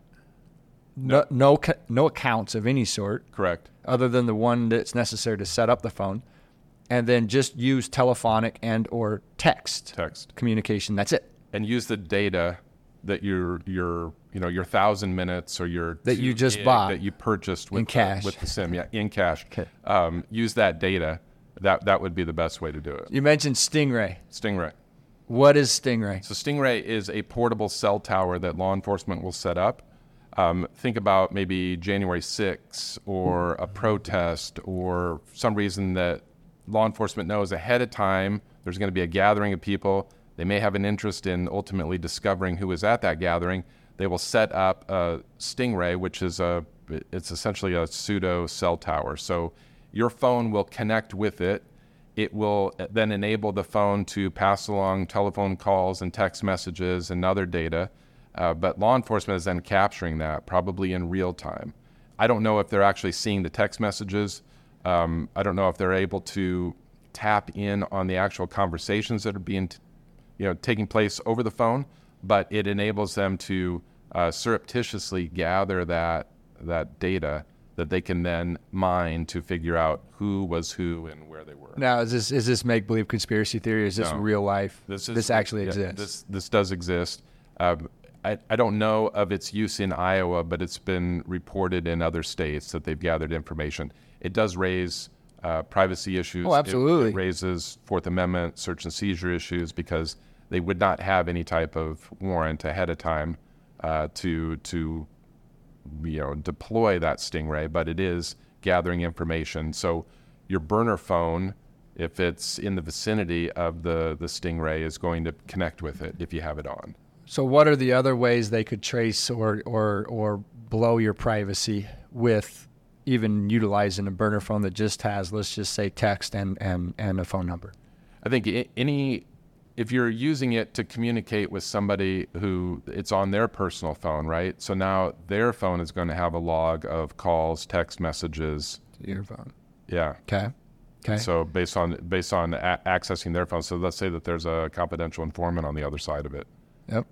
no no, no, no accounts of any sort. Correct. Other than the one that's necessary to set up the phone, and then just use telephonic and or text. Text communication. That's it. And use the data that your your you know your thousand minutes or your that you just bought that you purchased with in the, cash with the SIM, yeah, in cash. Okay. Um, use that data. That that would be the best way to do it. You mentioned Stingray. Stingray. What is Stingray? So Stingray is a portable cell tower that law enforcement will set up. Um, think about maybe January sixth or a protest or some reason that law enforcement knows ahead of time there's going to be a gathering of people. They may have an interest in ultimately discovering who is at that gathering. They will set up a Stingray, which is a, it's essentially a pseudo cell tower. So your phone will connect with it. It will then enable the phone to pass along telephone calls and text messages and other data. Uh, but law enforcement is then capturing that, probably in real time. I don't know if they're actually seeing the text messages. Um, I don't know if they're able to tap in on the actual conversations that are being t- you know, taking place over the phone, but it enables them to uh, surreptitiously gather that that data that they can then mine to figure out who was who and where they were. Now, is this is this make believe conspiracy theory? Or is this no. real life? This, is, this actually yeah, exists. This this does exist. Um, I, I don't know of its use in Iowa, but it's been reported in other states that they've gathered information. It does raise uh, privacy issues. Oh, absolutely. It, it raises Fourth Amendment search and seizure issues because they would not have any type of warrant ahead of time uh, to to you know deploy that Stingray, but it is gathering information. So your burner phone, if it's in the vicinity of the, the Stingray, is going to connect with it if you have it on. So what are the other ways they could trace or or or blow your privacy with even utilizing a burner phone that just has, let's just say, text and, and, and a phone number? I think any, if you're using it to communicate with somebody who it's on their personal phone, right? So now their phone is going to have a log of calls, text messages. To your phone. Yeah. Okay. Okay. So based on based on a- accessing their phone. So let's say that there's a confidential informant on the other side of it. Yep.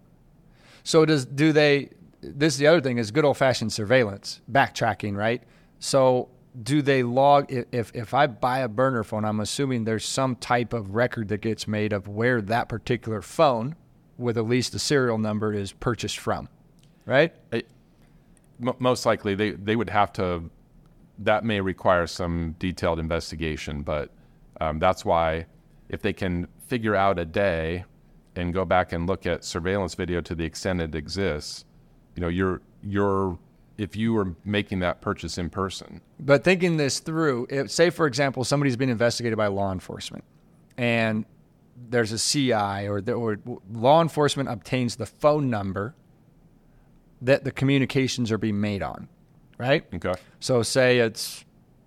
So does do they? This is the other thing is good old fashioned surveillance, backtracking, right? So do they log, if, if I buy a burner phone, I'm assuming there's some type of record that gets made of where that particular phone with at least the serial number is purchased from, right? It, m- most likely they, they would have to, that may require some detailed investigation, but um, that's why if they can figure out a day and go back and look at surveillance video to the extent it exists, you know, you're, you're, if you were making that purchase in person. But thinking this through, if, say, for example, somebody's being investigated by law enforcement and there's a C I or, the, or law enforcement obtains the phone number that the communications are being made on, right? Okay. So say it's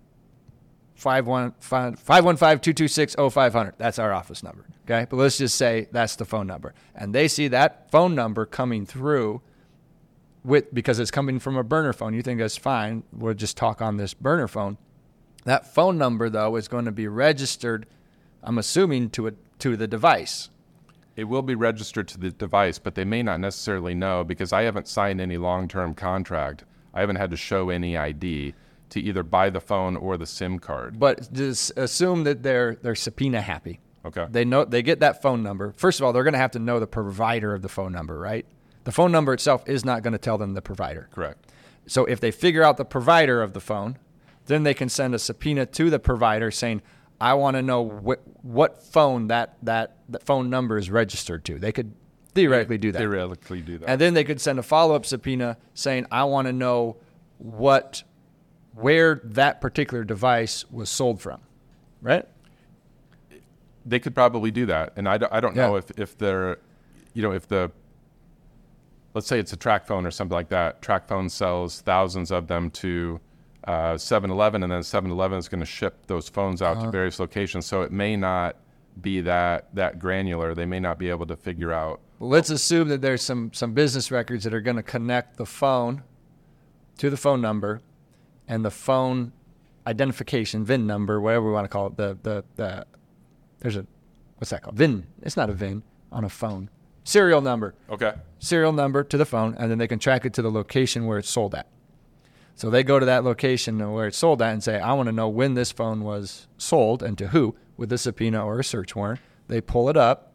five one five, two two six, oh five hundred. That's our office number, okay? But let's just say that's the phone number. And they see that phone number coming through with because it's coming from a burner phone. You think that's fine. We'll just talk on this burner phone. That phone number, though, is going to be registered, I'm assuming, to a, to the device. It will be registered to the device, but they may not necessarily know because I haven't signed any long-term contract. I haven't had to show any I D to either buy the phone or the SIM card. But just assume that they're they're subpoena happy. Okay. They know they get that phone number. First of all, they're going to have to know the provider of the phone number, right? The phone number itself is not going to tell them the provider. Correct. So if they figure out the provider of the phone, then they can send a subpoena to the provider saying, I want to know what what phone that, that, that phone number is registered to. They could theoretically do that. Theoretically do that. And then they could send a follow-up subpoena saying, I want to know what where that particular device was sold from, right? They could probably do that. And I, don't- I don't Yeah. know if, if they're, you know, if the, let's say it's a track phone or something like that. Track phone sells thousands of them to uh, seven eleven, and then seven eleven is going to ship those phones out Uh-huh. to various locations. So it may not be that that granular. They may not be able to figure out. Well, let's assume that there's some, some business records that are going to connect the phone to the phone number and the phone identification, V I N number, whatever we want to call it. The, the, the there's a, what's that called? V I N. It's not a V I N on a phone. Serial number. Okay. Serial number to the phone, and then they can track it to the location where it's sold at. So they go to that location where it's sold at and say, I want to know when this phone was sold and to who with a subpoena or a search warrant. They pull it up,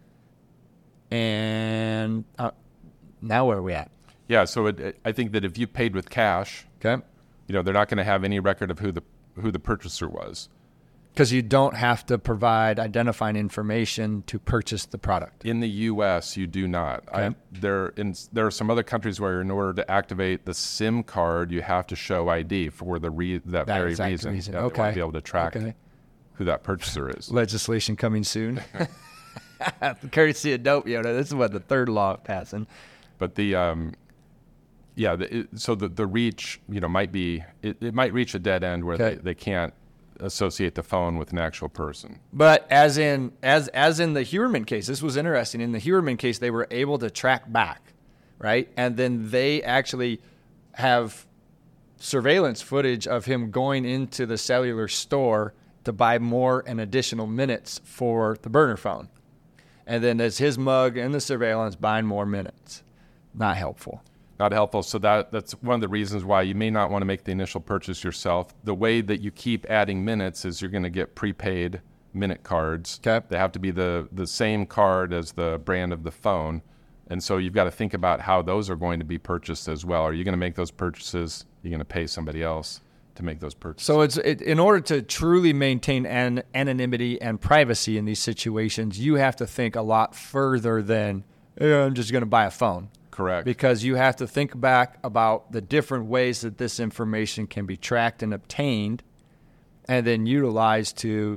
and uh, now where are we at? Yeah. So it, it, I think that if you paid with cash, Okay? you know, they're not going to have any record of who the who the purchaser was. Because you don't have to provide identifying information to purchase the product. In the U S, you do not. Okay. I, there, in, there are some other countries where, in order to activate the SIM card, you have to show I D for the re- that, That very exact reason. reason. Yeah, they Okay. want to be able to track Okay. who that purchaser is. Legislation coming soon. Courtesy of Dope Yoda. This is what the third law passing. But the, um, yeah, the, it, so the the reach, you know, might be it, it might reach a dead end where Okay. they, they can't associate the phone with an actual person. But as in as as in the Hewerman case, this was interesting. In the Hewerman case, they were able to track back, right? And then they actually have surveillance footage of him going into the cellular store to buy more and additional minutes for the burner phone. And then as his mug in the surveillance buying more minutes. Not helpful. Not helpful. So that that's one of the reasons why you may not want to make the initial purchase yourself. The way that you keep adding minutes is you're going to get prepaid minute cards. Okay. They have to be the, the same card as the brand of the phone. And so you've got to think about how those are going to be purchased as well. Are you going to make those purchases? Are you going to pay somebody else to make those purchases? So it's it, in order to truly maintain an anonymity and privacy in these situations, you have to think a lot further than, eh, I'm just going to buy a phone. Correct. Because you have to think back about the different ways that this information can be tracked and obtained and then utilized to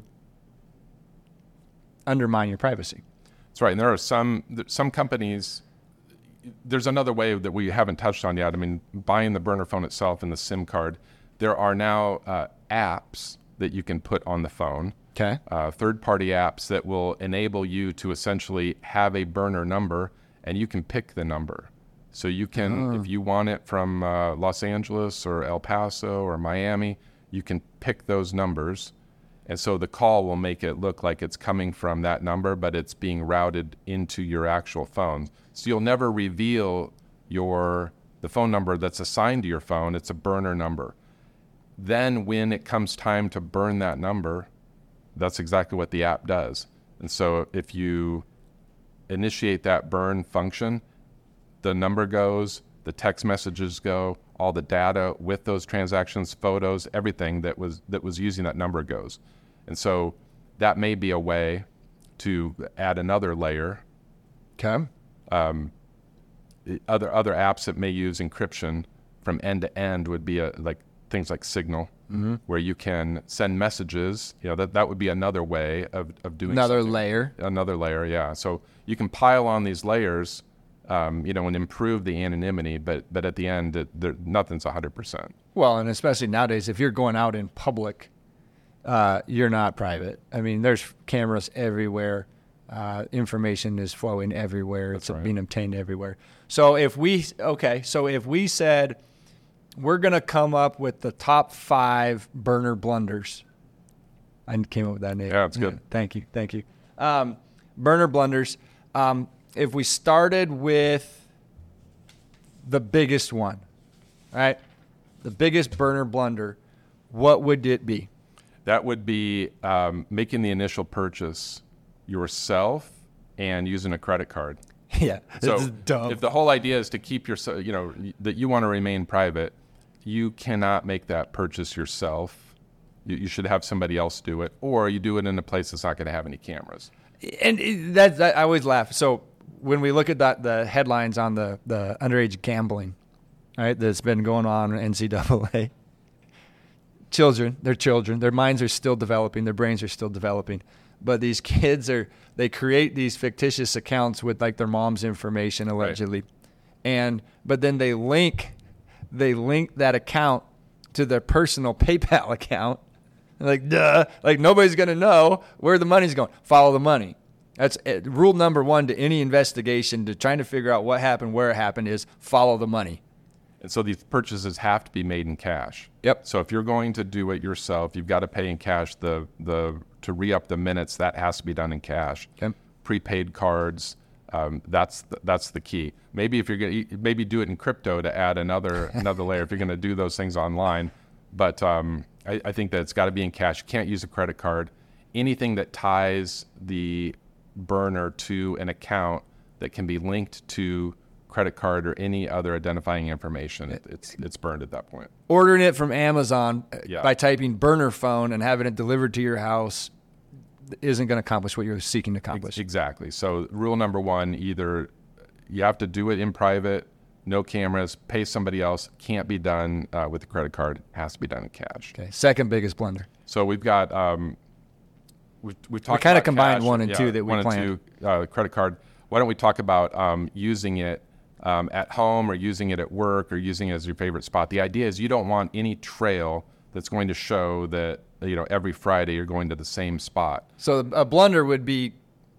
undermine your privacy. That's right. And there are some some companies, there's another way that we haven't touched on yet. I mean, buying the burner phone itself and the SIM card, there are now uh, apps that you can put on the phone, Okay. uh, third-party apps that will enable you to essentially have a burner number, and you can pick the number. So you can, Oh. if you want it from uh, Los Angeles or El Paso or Miami, you can pick those numbers. And so the call will make it look like it's coming from that number, but it's being routed into your actual phone. So you'll never reveal your the phone number that's assigned to your phone. It's a burner number. then when it comes time to burn that number, that's exactly what the app does. And so if you initiate that burn function, the number goes, the text messages go, all the data with those transactions, photos, everything that was that was using that number goes. And so that may be a way to add another layer. Okay. Um, other other apps that may use encryption from end to end would be a, like things like Signal, mm-hmm. where you can send messages. You know, that, that would be another way of, of doing another something. layer. Another layer, yeah. So you can pile on these layers, um, you know, and improve the anonymity, but but at the end, it, there, nothing's one hundred percent. Well, and especially nowadays, if you're going out in public, uh, you're not private. I mean, there's cameras everywhere. Uh, information is flowing everywhere. That's it's right. being obtained everywhere. So if we, okay, so if we said we're going to come up with the top five burner blunders. I came up with that name. Yeah, it's good. Thank you. Thank you. Um, burner blunders. Um, if we started with the biggest one, right? The biggest burner blunder, what would it be? That would be um, making the initial purchase yourself and using a credit card. Yeah, So this is dumb. if the whole idea is to keep your, you know, that you want to remain private, you cannot make that purchase yourself. You, you should have somebody else do it, or you do it in a place that's not going to have any cameras. And it, that, that I always laugh. So when we look at that, the headlines on the, the underage gambling, right, that's been going on in N C double A, children, they're children. Their minds are still developing. Their brains are still developing. But these kids are, they create these fictitious accounts with like their mom's information allegedly. Right. And, but then they link, they link that account to their personal PayPal account. Like, duh, like nobody's going to know where the money's going. Follow the money. That's it. Rule number one to any investigation, to trying to figure out what happened, where it happened, is follow the money. And so these purchases have to be made in cash. Yep. So if you're going to do it yourself, you've got to pay in cash. The the to re-up the minutes, that has to be done in cash. Okay. Prepaid cards, um, that's the, that's the key. Maybe if you're going to maybe do it in crypto to add another another layer if you're going to do those things online. But um, I, I think that it's got to be in cash. You can't use a credit card. Anything that ties the burner to an account that can be linked to credit card or any other identifying information, it, it's it's burned at that point. Ordering it from Amazon Yeah. by typing burner phone and having it delivered to your house isn't going to accomplish what you're seeking to accomplish. Exactly. So rule number one, either you have to do it in private, no cameras, pay somebody else, can't be done uh, with a credit card, has to be done in cash. Okay. Second biggest blunder. So we've got, um, we've, we've talked kinda about combined cash, one and yeah, two that we one and planned. two, uh, credit card. Why don't we talk about um, using it Um, at home or using it at work or using it as your favorite spot? The idea is you don't want any trail that's going to show that, you know, every Friday you're going to the same spot. So a blunder would be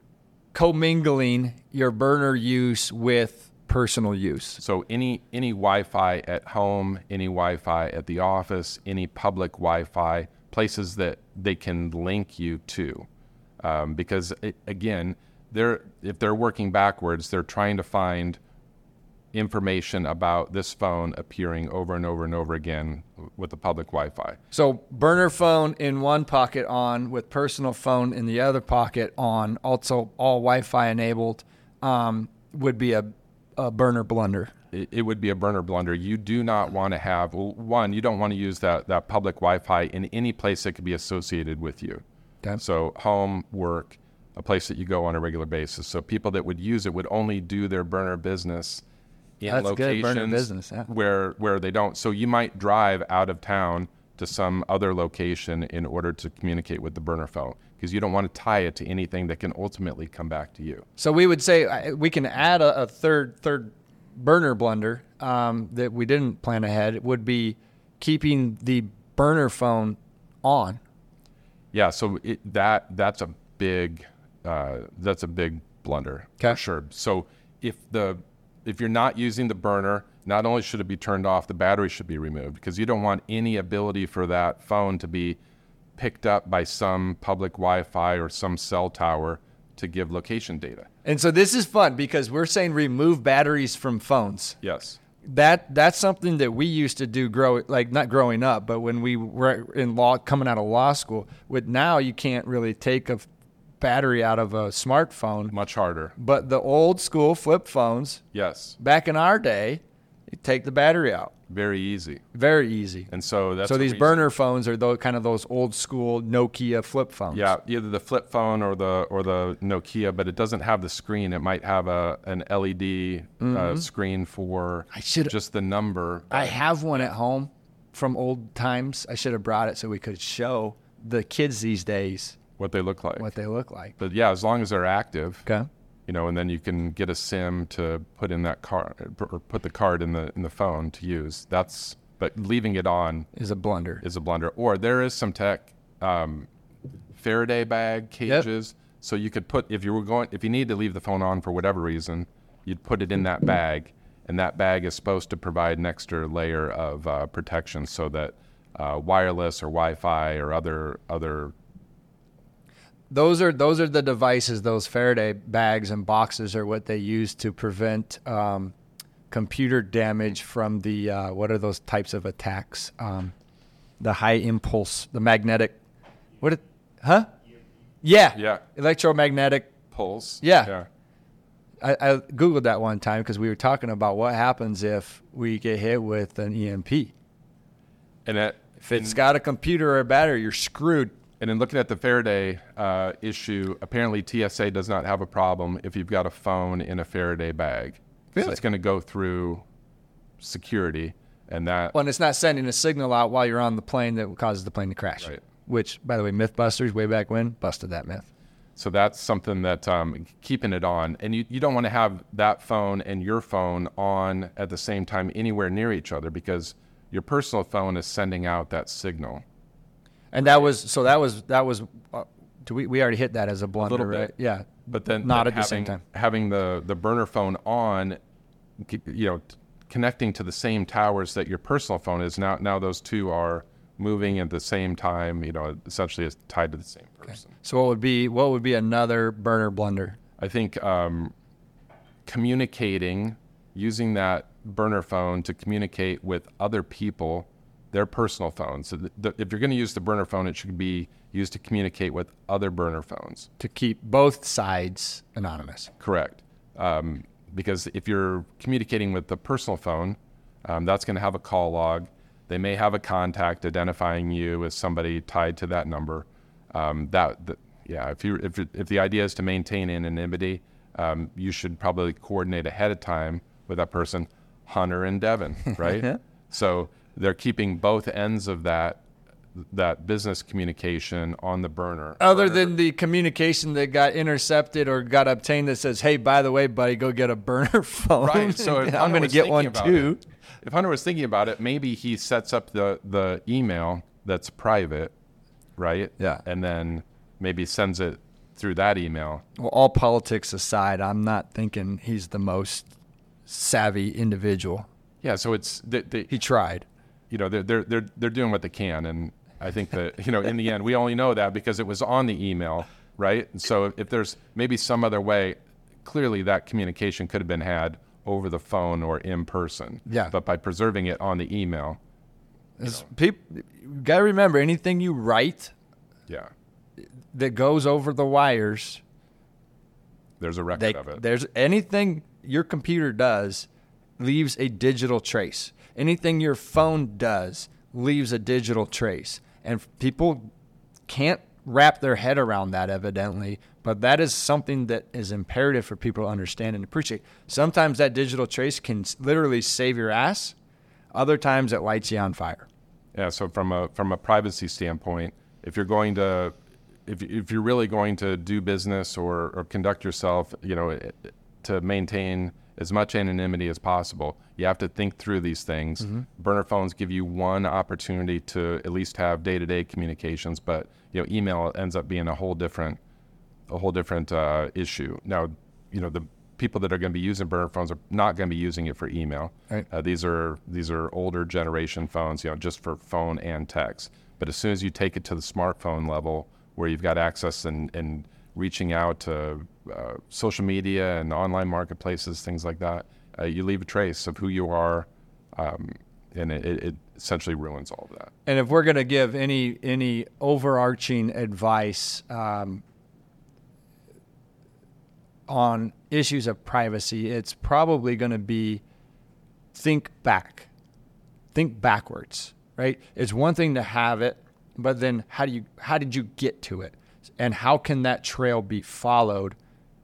commingling your burner use with personal use. So any any Wi-Fi at home, any Wi-Fi at the office, any public Wi-Fi, places that they can link you to. Um, because, it, again, they're if they're working backwards, they're trying to find information about this phone appearing over and over and over again with the public Wi-Fi. So burner phone in one pocket on, with personal phone in the other pocket on, also all Wi-Fi enabled, um, would be a, a burner blunder. It, it would be a burner blunder. You do not want to have, well, one, you don't want to use that, that public Wi-Fi in any place that could be associated with you. Okay. So home, work, a place that you go on a regular basis. So people that would use it would only do their burner business in That's good, locations burner business, yeah. where where they don't. So you might drive out of town to some other location in order to communicate with the burner phone, because you don't want to tie it to anything that can ultimately come back to you. So we would say uh, we can add a, a third third burner blunder um, that we didn't plan ahead. It would be keeping the burner phone on. Yeah, so it, that that's a big uh, that's a big blunder Okay. for sure. So if the if you're not using the burner, not only should it be turned off, the battery should be removed, because you don't want any ability for that phone to be picked up by some public Wi-Fi or some cell tower to give location data. And so this is fun because we're saying remove batteries from phones. Yes. that that's something that we used to do grow like not growing up, but when we were in law, coming out of law school. With now, you can't really take a battery out of a smartphone. Much harder. But the old school flip phones, Yes. back in our day, you take the battery out. Very easy. Very easy. And so that's so the these reason- burner phones are those kind of those old school Nokia flip phones. Yeah, either the flip phone or the or the Nokia, but it doesn't have the screen. It might have a an L E D uh, screen for I should- just the number. I have one at home from old times. I should have brought it so we could show the kids these days What they look like. what they look like. But yeah, as long as they're active, Okay. you know, and then you can get a SIM to put in that card or put the card in the in the phone to use. That's but leaving it on Is a blunder. is a blunder. Or there is some tech, um, Faraday bag cages, so you could put if you were going if you need to leave the phone on for whatever reason, you'd put it in that bag, and that bag is supposed to provide an extra layer of uh, protection so that uh, wireless or Wi-Fi or other other Those are those are the devices. Those Faraday bags and boxes are what they use to prevent um, computer damage from the uh, what are those types of attacks? Um, the high impulse, the magnetic. What? It, huh? Yeah. Yeah. Electromagnetic. pulse. Yeah. Yeah. I, I googled that one time because we were talking about what happens if we get hit with an E M P. And it, If it's got a computer or a battery, you're screwed. And in looking at the Faraday uh, issue, apparently T S A does not have a problem if you've got a phone in a Faraday bag. So Really? it's going to go through security, and that Well, and it's not sending a signal out while you're on the plane that causes the plane to crash. Right. Which, by the way, Mythbusters way back when busted that myth. so that's something that um, keeping it on, and you, you don't want to have that phone and your phone on at the same time anywhere near each other because your personal phone is sending out that signal. And that was so that was that was uh, do we we already hit that as a blunder, little bit. right? Yeah. But then Not but at the same having- time. Having the, the burner phone on, c- you know, t- connecting to the same towers that your personal phone is, now now those two are moving at the same time, you know, essentially it's tied to the same person. So what would be what would be another burner blunder? I think um, communicating, using that burner phone to communicate with other people, their personal phones. So the, the, if you're going to use the burner phone, it should be used to communicate with other burner phones. To keep both sides anonymous. Correct. Um, because if you're communicating with the personal phone, um, that's going to have a call log. They may have a contact identifying you as somebody tied to that number. Um, that, that, yeah. If you if if the idea is to maintain anonymity, um, you should probably coordinate ahead of time with that person, Hunter and Devin, right? So they're keeping both ends of that that business communication on the burner. Other burner. than the communication that got intercepted or got obtained that says, "Hey, by the way, buddy, go get a burner phone." Right. So if I'm Hunter going to was get thinking one about too. it- if Hunter was thinking about it, maybe he sets up the, the email that's private, right? Yeah. And then maybe sends it through that email. Well, all politics aside, I'm not thinking he's the most savvy individual. Yeah. So it's they, they, He tried. you know they're they're they're they're doing what they can, and I think that you know in the end we only know that because it was on the email, right? And so if there's maybe some other way, clearly that communication could have been had over the phone or in person. Yeah. But by preserving it on the email, People, you got to remember, anything you write yeah, that goes over the wires, there's a record they, of it. there's anything your computer does leaves a digital trace. Anything your phone does leaves a digital trace. And people can't wrap their head around that, evidently, but that is something that is imperative for people to understand and appreciate. Sometimes that digital trace can s- literally save your ass. Other times it lights you on fire. Yeah. So from a from a privacy standpoint, if you're going to, if if you're really going to do business or, or conduct yourself, you know, it- to maintain as much anonymity as possible, you have to think through these things. Mm-hmm. Burner phones give you one opportunity to at least have day-to-day communications, but you know, email ends up being a whole different, a whole different uh, issue. Now, you know, the people that are going to be using burner phones are not going to be using it for email. Right. Uh, these are these are older generation phones, you know, just for phone and text. But as soon as you take it to the smartphone level, where you've got access and, and reaching out to uh, social media and online marketplaces, things like that, uh, you leave a trace of who you are um, and it, it essentially ruins all of that. And if we're going to give any any overarching advice um, on issues of privacy, it's probably going to be think back, think backwards, right? It's one thing to have it, but then how do you how did you get to it, and how can that trail be followed,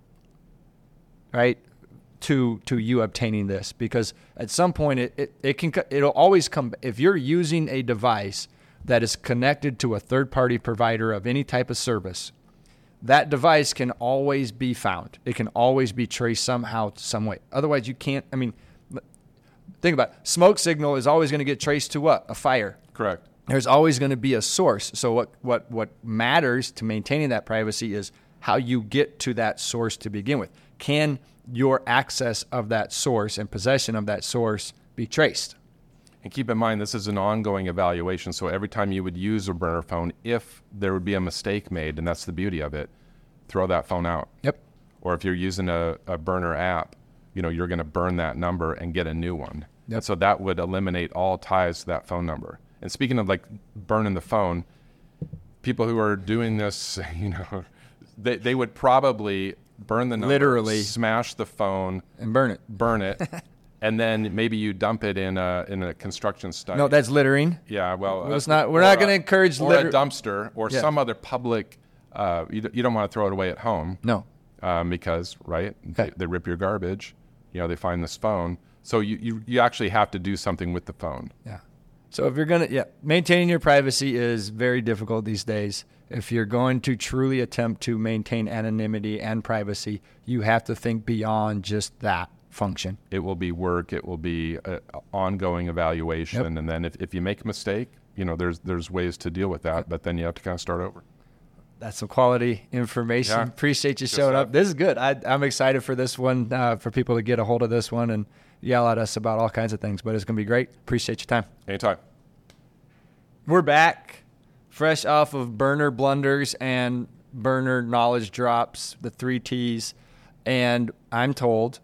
right? to to you obtaining this, because at some point it, it, it can it'll always come. If you're using a device that is connected to a third-party provider of any type of service, that device can always be found. It can always be traced somehow, some way. Otherwise you can't. I mean, think about it. Smoke signal is always going to get traced to what? A fire. Correct. There's always going to be a source. So what what what matters to maintaining that privacy is how you get to that source to begin with. Can your access of that source and possession of that source be traced? And keep in mind, this is an ongoing evaluation. So every time you would use a burner phone, if there would be a mistake made, and that's the beauty of it, throw that phone out. Yep. Or if you're using a, a burner app, you know, you're going to burn that number and get a new one. Yep. And so that would eliminate all ties to that phone number. And speaking of like burning the phone, people who are doing this, you know, they, they would probably burn the number, literally smash the phone and burn it, burn it, and then maybe you dump it in a in a construction site. No, that's littering. Yeah, well, well it's uh, not. We're not going to encourage or litter. a dumpster or yeah. some other public. Uh, you, you don't want to throw it away at home. No, um, because right, okay. they, they rip your garbage. You know, they find this phone, so you, you you actually have to do something with the phone. Yeah. So if you're gonna, yeah, maintaining your privacy is very difficult these days. If you're going to truly attempt to maintain anonymity and privacy, you have to think beyond just that function. It will be work. It will be an ongoing evaluation. Yep. And then if, if you make a mistake, you know, there's there's ways to deal with that, yep. but then you have to kind of start over. That's some quality information. Yeah. Appreciate you Good showing stuff. up. This is good. I, I'm excited for this one, uh, for people to get a hold of this one and yell at us about all kinds of things, but it's going to be great. Appreciate your time. Anytime. We're back, fresh off of burner blunders and burner knowledge drops, the three T's. And I'm told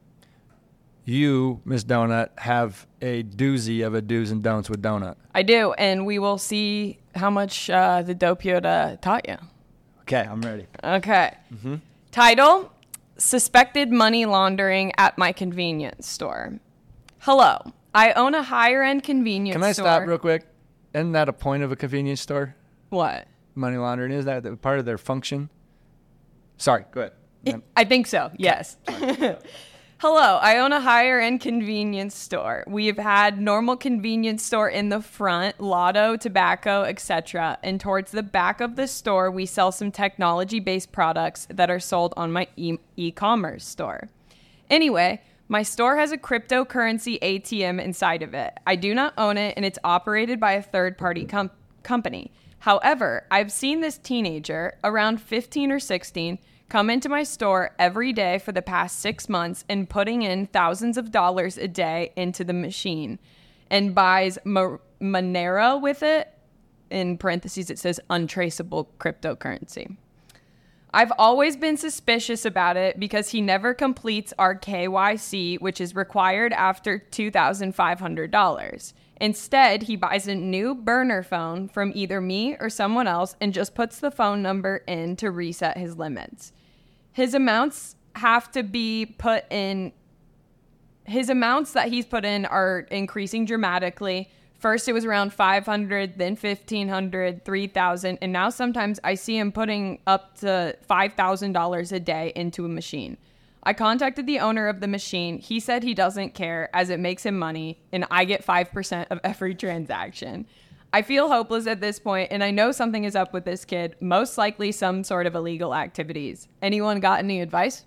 you, Miss Donut, have a doozy of a do's and don'ts with Donut. I do, and we will see how much uh, the Dope Yoda taught you. Okay, I'm ready. Okay. Mm-hmm. Title, Suspected Money Laundering at My Convenience Store. Hello. I own a higher-end convenience store. Can I stop real quick? Isn't that a point of a convenience store? What? Money laundering. Is that part of their function? Sorry, go ahead. It, I think so, yes. Hello, I own a higher-end convenience store. We've had normal convenience store in the front, lotto, tobacco, et cetera. And towards the back of the store, we sell some technology-based products that are sold on my e- e-commerce store. Anyway, my store has a cryptocurrency A T M inside of it. I do not own it, and it's operated by a third-party com- company. However, I've seen this teenager, around fifteen or sixteen, come into my store every day for the past six months and putting in thousands of dollars a day into the machine and buys Ma- Monero with it. In parentheses, it says untraceable cryptocurrency. I've always been suspicious about it because he never completes our K Y C, which is required after two thousand five hundred dollars. Instead, he buys a new burner phone from either me or someone else and just puts the phone number in to reset his limits. His amounts have to be put in. His amounts that he's put in are increasing dramatically. First, it was around five hundred, then fifteen hundred, three thousand, and now sometimes I see him putting up to five thousand dollars a day into a machine. I contacted the owner of the machine. He said he doesn't care as it makes him money, and I get five percent of every transaction. I feel hopeless at this point, and I know something is up with this kid, most likely some sort of illegal activities. Anyone got any advice?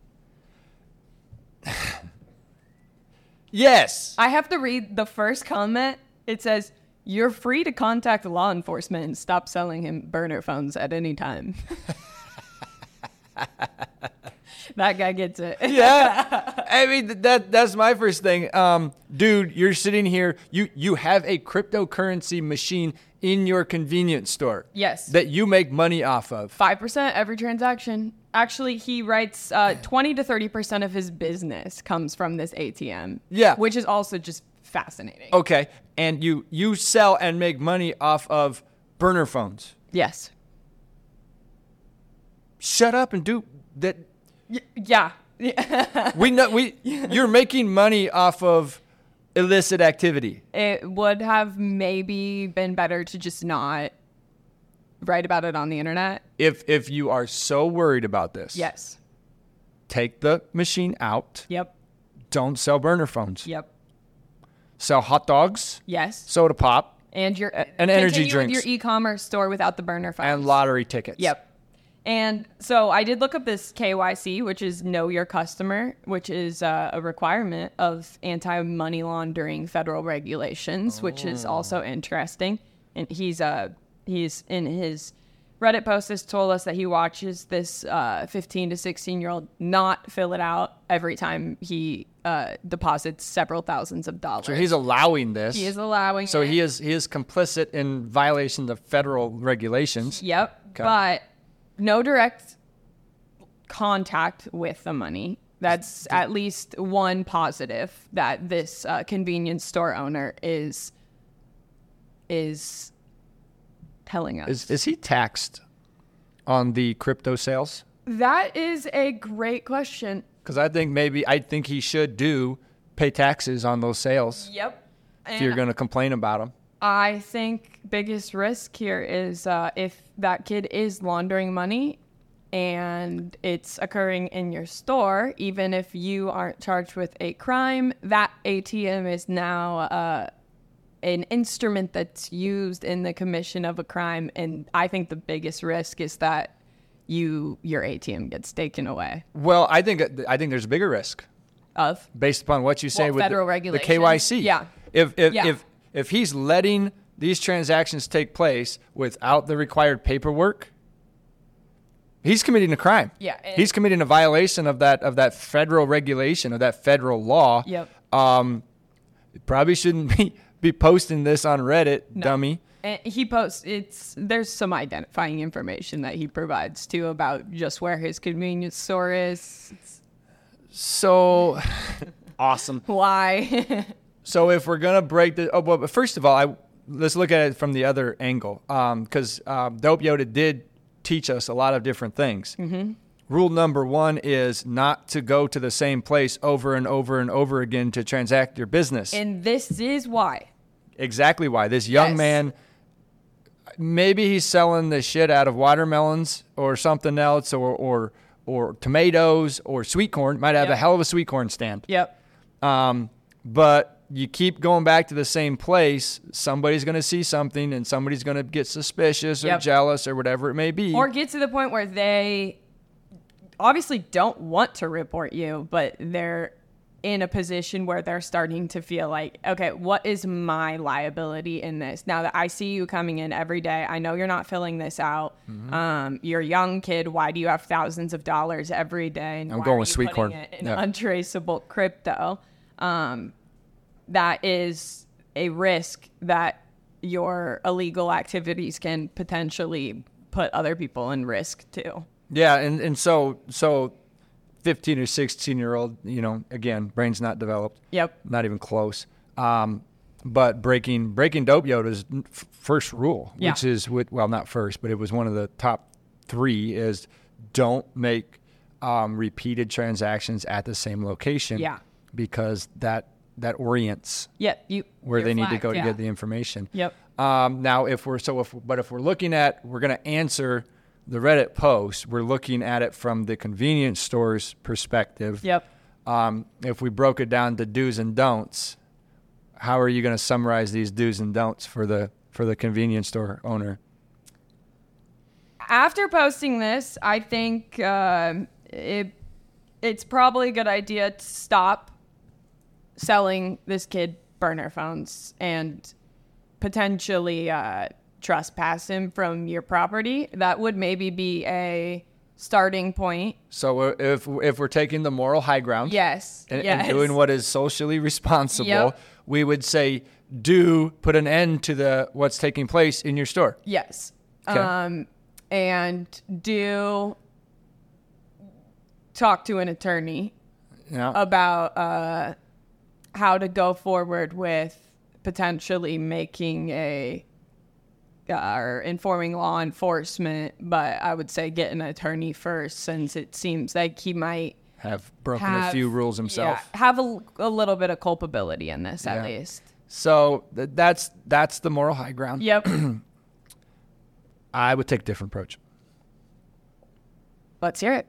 Yes. I have to read the first comment. It says, you're free to contact law enforcement and stop selling him burner phones at any time. That guy gets it. Yeah. I mean, that that's my first thing. Um, dude, you're sitting here. You, you have a cryptocurrency machine in your convenience store. Yes. That you make money off of. five percent every transaction. Actually, he writes uh, twenty to thirty percent of his business comes from this A T M. Yeah. Which is also just fascinating. Okay. And you, you sell and make money off of burner phones. Yes. Shut up and do that. Y- yeah. We know we you're making money off of illicit activity. It would have maybe been better to just not write about it on the internet. If if you are so worried about this, Yes. take the machine out. Yep. Don't sell burner phones. Yep. Sell hot dogs, Yes. soda pop, And your and energy continue with drinks. your e-commerce store without the burner phones. and lottery tickets. Yep. And so I did look up this K Y C, which is Know Your Customer, which is uh, a requirement of anti-money laundering federal regulations, which is also interesting. And he's uh he's in his Reddit post has told us that he watches this uh, fifteen to sixteen year old not fill it out every time he uh, deposits several thousands of dollars. So he's allowing this. he is allowing. So it. he is he is complicit in violation of federal regulations. Yep. Okay. But no direct contact with the money. That's at least one positive that this uh, convenience store owner is is telling us. Is is he taxed on the crypto sales? That is a great question. Because I think maybe I think he should do pay taxes on those sales Yep. if you're going to complain about them. I think biggest risk here is uh, if that kid is laundering money and it's occurring in your store, even if you aren't charged with a crime, that A T M is now uh, an instrument that's used in the commission of a crime. And I think the biggest risk is that you your A T M gets taken away. Well, I think I think there's a bigger risk Of based upon what you say What, with federal the, the regulations? K Y C. Yeah. If if Yeah. if if he's letting these transactions take place without the required paperwork, he's committing a crime. Yeah, and- he's committing a violation of that of that federal regulation, of that federal law. Yep. Um, you probably shouldn't be be posting this on Reddit, dummy. And he posts it's there's some identifying information that he provides too about just where his convenience store is. It's So awesome. why? So if we're gonna break the, oh, well, but first of all, I let's look at it from the other angle, because um, um, Dope Yoda did teach us a lot of different things. Mm-hmm. Rule number one is not to go to the same place over and over and over again to transact your business. And this is why. Exactly why this young Yes. man, maybe he's selling the shit out of watermelons or something else, or or or tomatoes or sweet corn. Might have Yep. a hell of a sweet corn stand. Yep. Um, but you keep going back to the same place, somebody's going to see something and somebody's going to get suspicious or Yep. jealous or whatever it may be. Or get to the point where they obviously don't want to report you, but they're in a position where they're starting to feel like, okay, what is my liability in this? Now that I see you coming in every day, I know you're not filling this out. Mm-hmm. Um, you're a young kid. Why do you have thousands of dollars every day? And I'm why going are with you sweet putting corn. it in Yeah. untraceable crypto. Um, that is a risk that your illegal activities can potentially put other people in risk too. Yeah, and, and so so fifteen or sixteen year old, you know, again, brain's not developed. Yep. Not even close. Um, but breaking breaking Dope Yoda's f- first rule, Yeah. which is with, well, not first, but it was one of the top three, is don't make um, repeated transactions at the same location. Yeah. Because that that orients Yep. You where you're they need to flagged, go to yeah. get the information. Yep. Um, now, if we're so, if but if we're looking at, we're going to answer the Reddit post. We're looking at it from the convenience store's perspective. Yep. Um, if we broke it down to do's and don'ts, how are you going to summarize these do's and don'ts for the for the convenience store owner? After posting this, I think uh, it it's probably a good idea to stop selling this kid burner phones and potentially uh, trespass him from your property. That would maybe be a starting point. So uh, if if we're taking the moral high ground, Yes. and, yes. and doing what is socially responsible, Yep. we would say do put an end to the what's taking place in your store. Yes. Okay. Um, and do talk to an attorney Yeah. about uh, how to go forward with potentially making a uh, or informing law enforcement, but I would say get an attorney first, since it seems like he might Have broken have a few rules himself. Yeah, have a, a little bit of culpability in this, Yeah. at least. So th- that's that's the moral high ground. Yep. I would take a different approach. Let's hear it.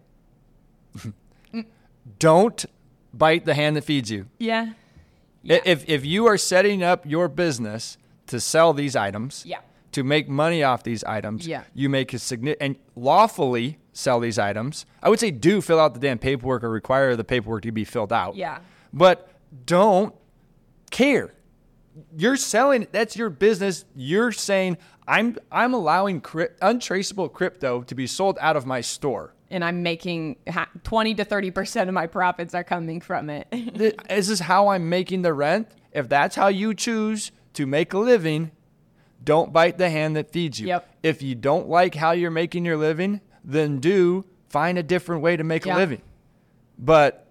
Don't bite the hand that feeds you. Yeah. I- If if you are setting up your business to sell these items, Yeah. to make money off these items, Yeah. you make a significant and lawfully sell these items. I would say do fill out the damn paperwork or require the paperwork to be filled out. Yeah. But don't care. You're selling. That's your business. You're saying I'm I'm allowing crypt, untraceable crypto to be sold out of my store. And I'm making ha- twenty to thirty percent of my profits are coming from it. Th- This is how I'm making the rent. If that's how you choose to make a living, don't bite the hand that feeds you. Yep. If you don't like how you're making your living, then do find a different way to make Yeah. a living. But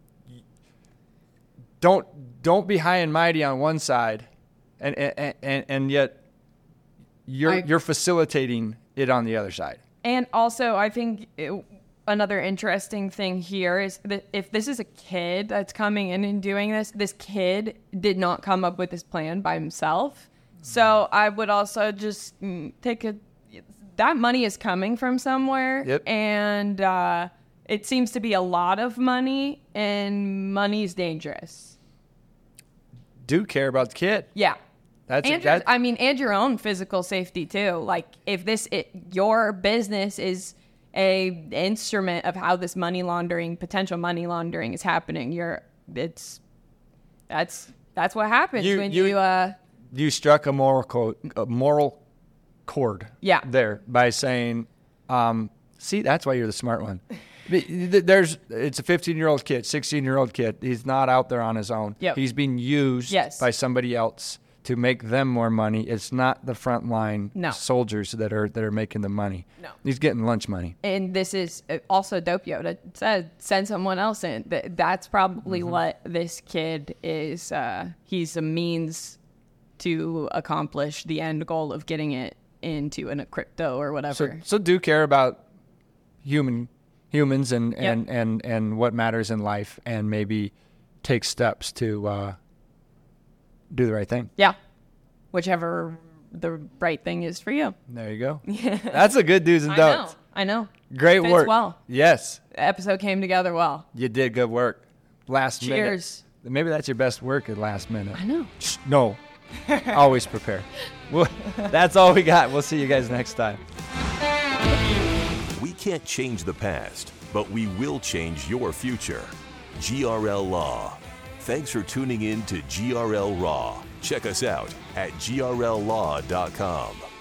don't don't be high and mighty on one side, and and and, and yet you're I- you're facilitating it on the other side. And also, I think it, another interesting thing here is that if this is a kid that's coming in and doing this, this kid did not come up with this plan by himself. So I would also just mm, take a, that money is coming from somewhere. Yep. And uh, it seems to be a lot of money, and money's dangerous. Do care about the kid. Yeah. That's and that. your, I mean, and your own physical safety too. Like if this, it, your business is a instrument of how this money laundering, potential money laundering is happening. You're, it's, that's that's what happens You- when you- you, uh, You struck a moral co- a moral chord. Yeah. There by saying, um, see, that's why you're the smart one. There's it's a fifteen year old kid, sixteen year old kid. He's not out there on his own. Yep. He's being used Yes. by somebody else to make them more money. It's not the frontline No. soldiers that are that are making the money. No. He's getting lunch money. and this is also Dope Yoda said, send someone else in. That That's probably Mm-hmm. what this kid is. Uh, he's a means to accomplish the end goal of getting it into a crypto or So whatever. so do care about human humans and Yep. and, and and what matters in life, and maybe take steps to uh, do the right thing. Yeah. Whichever the right thing is for you. There you go. That's a good do's and I know. don'ts. I know. Great Fits work. well. Yes, The episode came together well. you did good work. Last Cheers. minute. Maybe that's your best work at last minute. I know. Shh, no. Always prepare. Well, that's all we got. We'll see you guys next time. We can't change the past, but we will change your future. G R L Law. Thanks for tuning in to G R L Raw. Check us out at G R L law dot com.